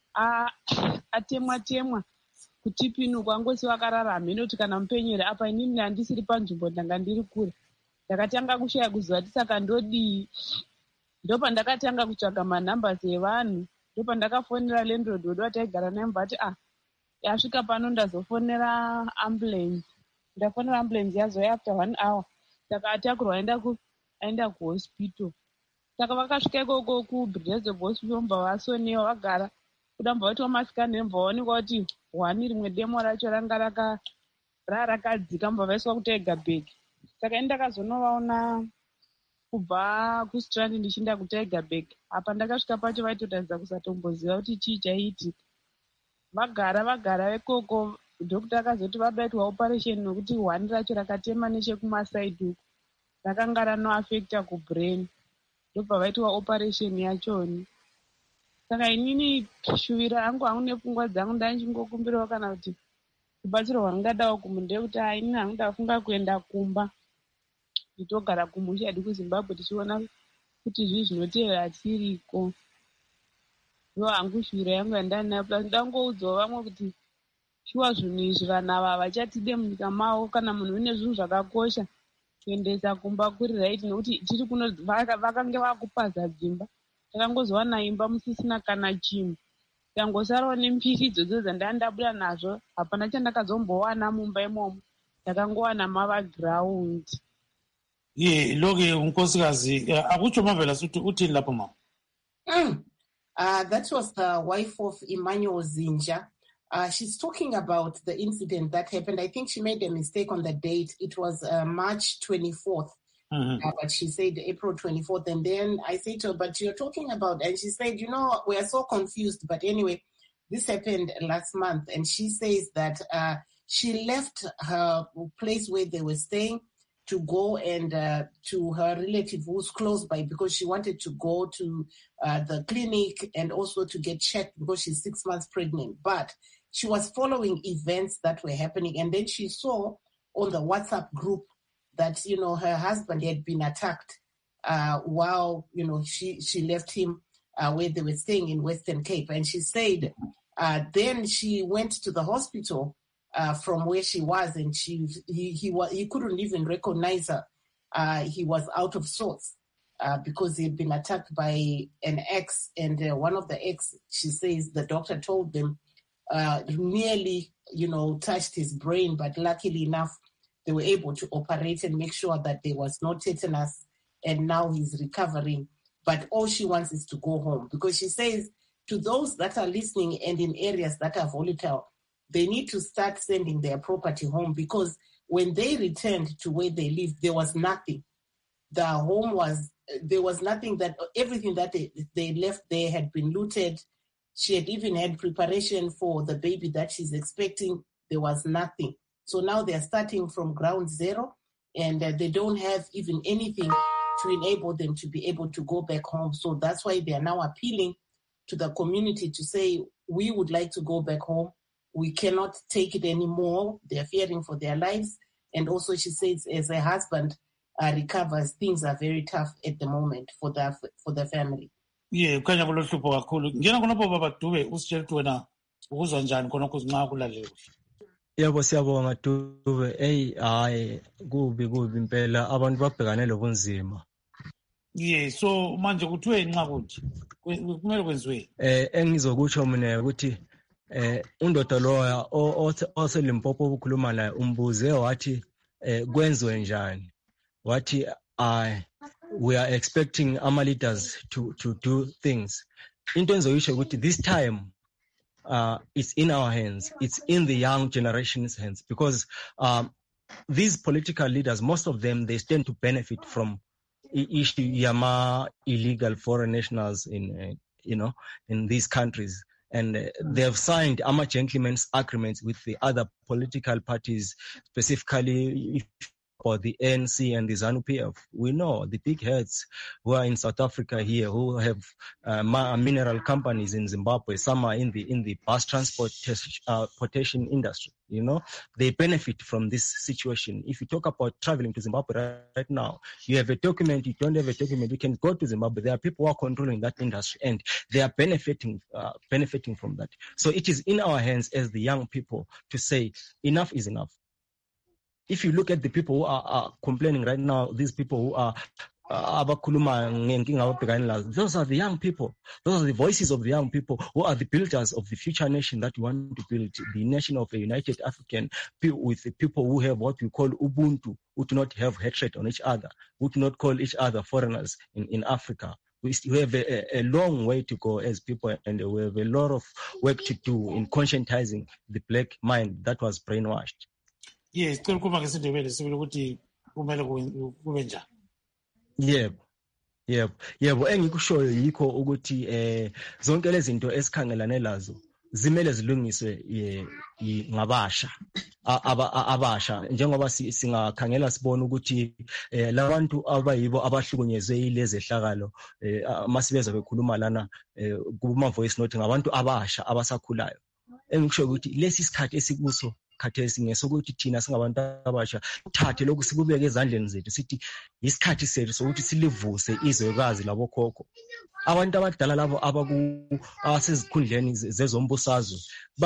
[SPEAKER 8] atemwa kutipinuka ngosi vakarara hamene kuti kana mupenyere apa inini handisiri panzvimbo ndanga ndiri kure. Ndakatanga kushaya kuziva kuti saka ndodii. Ndopandakatanga kutsvaga manhambasi evanhu. Ndopandakafonera landlord wedu wataigara naye mbati yasvika pano ndazofonera ambulance. Ndafonera ambulance yazouya after 1 hour. Saka atakurwa aenda kuhospital. Saka vakasvika ikoko kuBreedersdorp hospital mbva vasonewa vagara. Kudamba vaitwa masikani mbva vaonekwa kuti 1 rimwe demo racho ranga rakadzika mbva vaiswa kutaiga bhegi. Saka ndakazonovaona kubva kuStrand ndichienda kutaiga bhegi. Apa ndakasvika pacho vaitotaridza kusatomboziva kuti chii chaiitika. Vagara ikoko. Dhokita akazoti vadaitwa operation nokuti 1 racho rakatema nechekumasaidi uko. Rakanga ranoafekta kubrain. Ndobva vaitwa operation yachoni. Saka inini shuvira yangu hangu nepfungwa dzangu ndaichingokumbirawo kana kuti rubatsiro rwandingadawo kumunde kuti inini hangu ndafunga kuenda kumba. Nditogara kumusha hadi kuZimbabwe tichiona kuti izvi zvinotevera tiriko. Ndo hangu shuviro yangu yandanayo. Plus ndangoudzawo vamwe kuti shuwa zvinhu izvi vanhu ava vachatide munyika mavo kana munhu une zvinhu zvakakosha kuendesa kumba kuri right, nekuti tiri kuno vakange vakupaza dzimba. Takangozowana imba musisina kana chinhu. Ndangosarawo nembiri idzodzo dzandabuda nazvo. Hapana chandakazombowana mumba imomo. Ndakangowana mava-ground.
[SPEAKER 1] Loke unkosikazi akutsho Marvelous uthini lapho mama?
[SPEAKER 2] That was the wife of Emmanuel Zinja. She's talking about the incident that happened. I think she made a mistake on the date. It was March 24th. But she said April 24th. And then I said to her, but you're talking about, and she said, we are so confused. But anyway, this happened last month. And she says that she left her place where they were staying to go and to her relative who's close by, because she wanted to go to the clinic and also to get checked because she's 6 months pregnant. But she was following events that were happening. And then she saw on the WhatsApp group that, her husband had been attacked while, she left him where they were staying in Western Cape. And she said then she went to the hospital from where she was, and he couldn't even recognize her. He was out of sorts because he had been attacked by an ex, and one of the ex, she says, the doctor told them, nearly, touched his brain, but luckily enough, they were able to operate and make sure that there was no tetanus, and now he's recovering. But all she wants is to go home, because she says to those that are listening and in areas that are volatile, they need to start sending their property home, because when they returned to where they lived, there was nothing. The home there was nothing, that everything that they left there had been looted. She had even had preparation for the baby that she's expecting. There was nothing. So now they're starting from ground zero, and they don't have even anything to enable them to be able to go back home. So that's why they are now appealing to the community to say, we would like to go back home. We cannot take it anymore. They're fearing for their lives. And also she says, as a husband recovers, things are very tough at the moment for the family.
[SPEAKER 1] Kukhanya kulohlupho kakhulu. Ngena khonapho baba Dube usitshela ukuthi wena ukuzwa njani khonokho nxa kulalele.
[SPEAKER 7] Yebo siyabonga Dube. Hayi kubi impela abantu babhekane lobunzima.
[SPEAKER 1] So manje kuthiwe nxa kuthi kumele kwenziwe.
[SPEAKER 7] Engizokutsho mina ukuthi undoda loya oselimpopo ukukhuluma naye umbuze wathi kwenziwe njani. Wathi we are expecting our leaders to do things. Into enzoyisho ukuthi this time it's in our hands. It's in the young generation's hands, because these political leaders, most of them, they stand to benefit from yama illegal foreign nationals in these countries. And they have signed gentlemen's agreements with the other political parties, specifically for the ANC and the ZANU-PF. We know the big heads who are in South Africa here, who have mineral companies in Zimbabwe. Some are in the bus transportation industry. They benefit from this situation. If you talk about traveling to Zimbabwe right now, you have a document, you don't have a document, you can go to Zimbabwe. There are people who are controlling that industry, and they are benefiting from that. So it is in our hands as the young people to say enough is enough. If you look at the people who are complaining right now, these people who are those are the young people. Those are the voices of the young people who are the builders of the future nation that we want to build, the nation of a united African, with the people who have what we call Ubuntu, who do not have hatred on each other, who do not call each other foreigners in Africa. We have a long way to go as people, and we have a lot of work to do in conscientizing the black mind that was brainwashed.
[SPEAKER 1] Yes, kukhuluma ngesindebele sibili ukuthi kumele kube njani.
[SPEAKER 7] Yebo engikushoyo yikho ukuthi zonke lezi zinto esikhangelane lazo zimele zilungiswe ngabasha abasha, njengoba singakhangela sibona ukuthi labantu abayibo abahlukunyezwe yilezi ehlakalo masibeza bekhuluma lana kuma voice note ngabantu abasha abasakhulayo. Engikusho ukuthi lesi sikhathi esikuso khathesi ngesokuthi thina singabantu abasha uthathe lokhu sikubeke ezandleni zethu sithi isikhathi sethu sokuthi silivuse izwekazi labokhokho. Abantu abadala labo abasezikhundleni zezombusazwe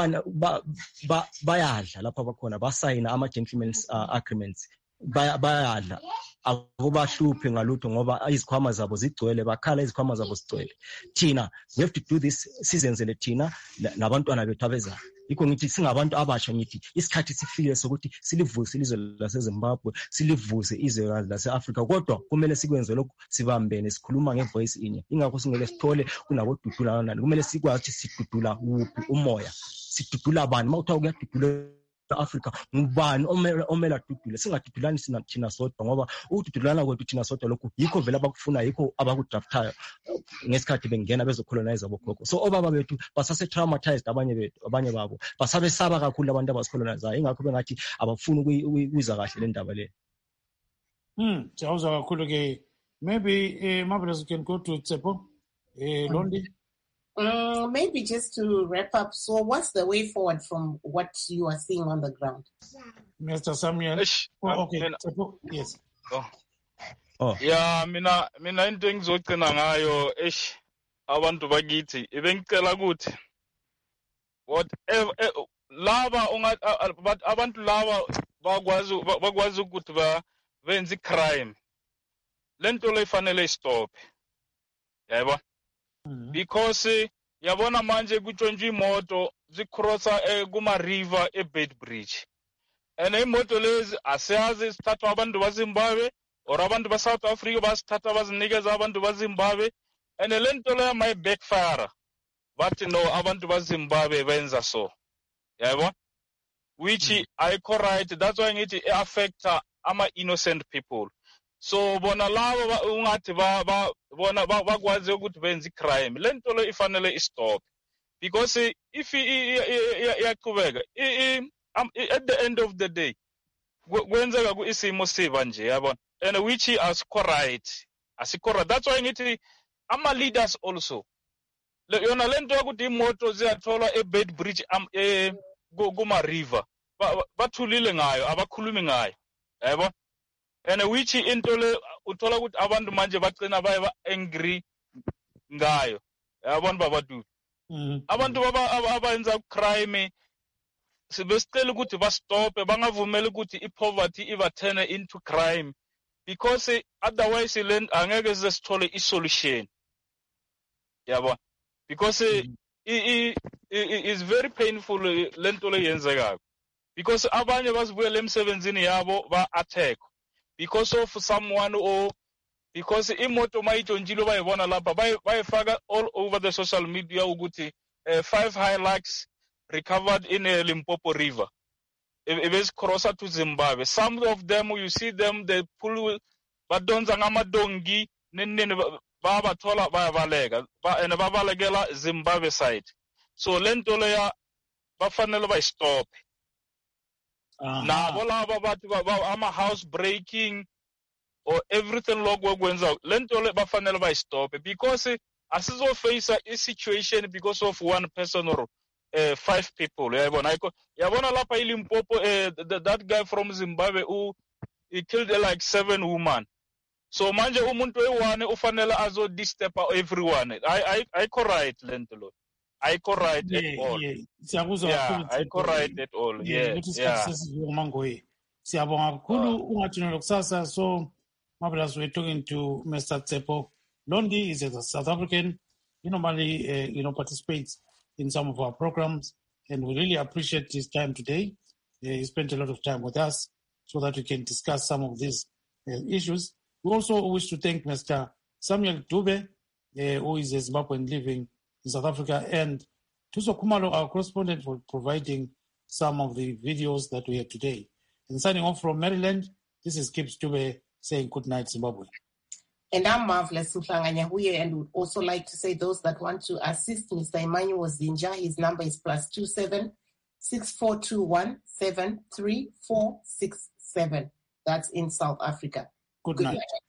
[SPEAKER 7] bayadla lapha bakhona basayina ama-gentleman's agreements bayadla akubahluphi ngalutho ngoba izikhwama zabo zigcwele bakhala izikhwama zabo zigcwele. Thina we have to do this sizenzele thina nabantwana bethu abezayo. Yikho ngithi singabantu abasha ngithi isikhathi sifike sokuthi silivuse ilizwe laseZimbabwe silivuse izwekazi lase-Afrika kodwa kumele sikwenze lokhu sibambene sikhuluma ngevoice inye. Ingakho singeke sithole kunabodudula nani kumele sikwazi sidudula wuphi umoya sidudula bani mawuthiwa kuyadudula Africa ngubani omela dudule singadudulani thina sodwa ngoba ukududulana kwethu thina sodwa lokhu yikho vele abakufuna yikho abakudraftayo ngesikhathi bengena bezocolonize abokhokho. So obaba bethu basase traumatized abanye babo basabesaba kakhulu abantu abasicolonizayo ingakho bengathi abafuni ukuyiza kahle le ndaba le.
[SPEAKER 1] Siyawuzwa kakhulu ke. Maybe Marvelous, you can go to Tsepo Londi.
[SPEAKER 2] Maybe just to wrap up, so what's the way forward from what you are seeing on the ground?
[SPEAKER 1] Mr. Samuel. Okay. Yes.
[SPEAKER 5] Yeah, mina into engizogcina ngayo abantu bakithi ibengicela ukuthi whatever laba but abantu laba bakwazi ukuthi benze crime lento le ifanele stop. Yebo. Because yabona manje kutshontsha imoto zicrossa kuma river eBedbridge and imoto lezi asiyazi sithatha abantu baZimbabwe or abantu baSouth Africa basithatha bazinikeza abantu baZimbabwe and lento le may backfire but no abantu baZimbabwe benza so yabo which I correct that's why ngithi affect ama innocent people. So bona labo ungathi bona bakwazi ukuthi benze crime lento le ifanele stop because if iyaqhubeka at the end of the day kwenzeka isimo siba nje yabona and which is correct that's why ngithi ama leaders also yona lento ukuthi imoto ziyathola eBedbridge kuma river bathulile ngayo abakhulumi ngayo yabo. And which into le uthola ukuthi abantu manje bagcina baye angry ngayo yabona babadu abantu abenza crime sibesicela ukuthi bastop bangavumela ukuthi ipoverty ibathene into crime because otherwise angeke sithole isolution yabona because it is very painful lento le yenzekayo because abanye basibuyela emsebenzini yabo ba attack because of someone or because imoto mayitshonjile bayibona lapha bayifaka all over the social media ukuthi 5 Hilux recovered in a Limpopo river ebes crosser to Zimbabwe. Some of them you see them they pull badonza ngamadongi nene babathola bayabaleka and babalekela Zimbabwe side. So lento leya bafanele bayistop. Nabo laba bathi ama house breaking or everything lokho kwenza lento le bafanele bayistop because asizoface a situation because of one person or 5 people yabona lapha iLimpopo that guy from Zimbabwe who he killed like 7 women. So manje umuntu ewane ufanele azo disturb everyone. I correct lento lo I correct it all. I correct it all.
[SPEAKER 1] Siyabonga kakhulu ungathini kusasa. So Marvelous, we're talking to Mr. Tsepo Londi. He's a South African. He normally participates in some of our programs, and we really appreciate his time today. He spent a lot of time with us so that we can discuss some of these issues. We also wish to thank Mr. Samuel Dube, who is a Zimbabwean living in South Africa, and Tuso Kumalo, our correspondent, for providing some of the videos that we had today. And signing off from Maryland, this is Kip Dube saying good night, Zimbabwe.
[SPEAKER 2] And I'm Marvelous Mhlanga-Nyahuye, and would also like to say those that want to assist Mr. Emmanuel Zinja, his number is +27 6421 73467. That's in South Africa.
[SPEAKER 1] Good night.